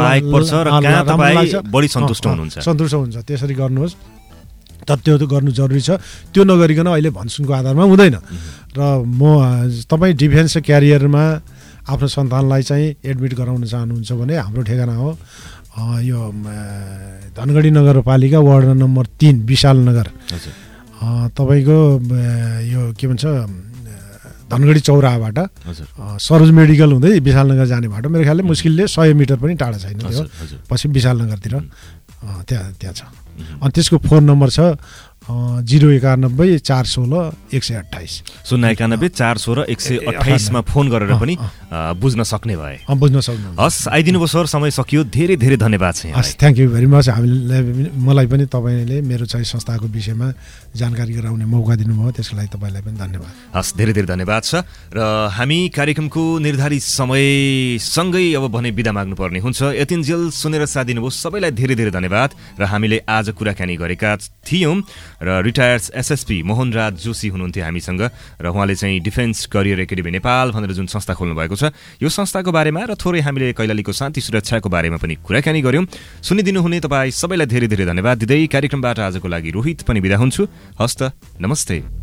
सन्तुष्ट हुन्छ त्यसरी गर्नुहोस्। तर त्यो त गर्नु जरुरी छ, त्यो नगरिकन अहिले भनसुनको आधारमा हुँदैन। र म तपाईँ डिफेन्स क्यारियरमा आफ्नो सन्तानलाई चाहिँ एडमिट गराउन चाहनुहुन्छ भने हाम्रो ठेगाना हो यो धनगढी नगरपालिका वार्ड नम्बर 3 विशाल नगर। तपाईँको यो के भन्छ धनगढी चौराहाबाट सरोज मेडिकल हुँदै विशाल नगर जाने बाटो मेरो ख्यालले मुस्किलले 100 मिटर पनि टाढा छैन त्यो पछि विशाल नगरतिर त्यहाँ छ। अनि त्यसको फोन नम्बर छ 091 416 128 091 416 128 मा फोन गरेर पनि बुझ्न सक्ने भए। बुझ्न सक्नु। हस्, आइदिनु भयो सर, समय सकियो। धेरै धेरै धन्यवाद छ। हस्, थ्याङ्क यू भेरी मच। मलाई पनि तपाईँले मेरो चाहिँ संस्थाको विषयमा जानकारी गराउने मौका दिनुभयो, त्यसको लागि तपाईँलाई पनि धन्यवाद। हस्, धेरै धेरै धन्यवाद छ। र हामी कार्यक्रमको निर्धारित समयसँगै अब भने बिदा माग्नुपर्ने हुन्छ। यतिन्जेल सुनेर साथ दिनुभयो सबैलाई धेरै धेरै धन्यवाद। र हामीले आज कुराकानी गरेका थियौँ र रिटायर्ड एसएसपी मोहनराज जोशी हुनुहुन्थ्यो हामीसँग, र उहाँले चाहिँ डिफेन्स करियर एकाडेमी नेपाल भनेर जुन संस्था खोल्नु भएको छ यो संस्थाको बारेमा र थोरै हामीले कैलालीको शान्ति सुरक्षाको बारेमा पनि कुराकानी गर्यौँ। सुनिदिनु हुने तपाईँ सबैलाई धेरै धेरै धन्यवाद दिँदै कार्यक्रमबाट आजको लागि रोहित पनि बिदा हुन्छु। हस्त, नमस्ते।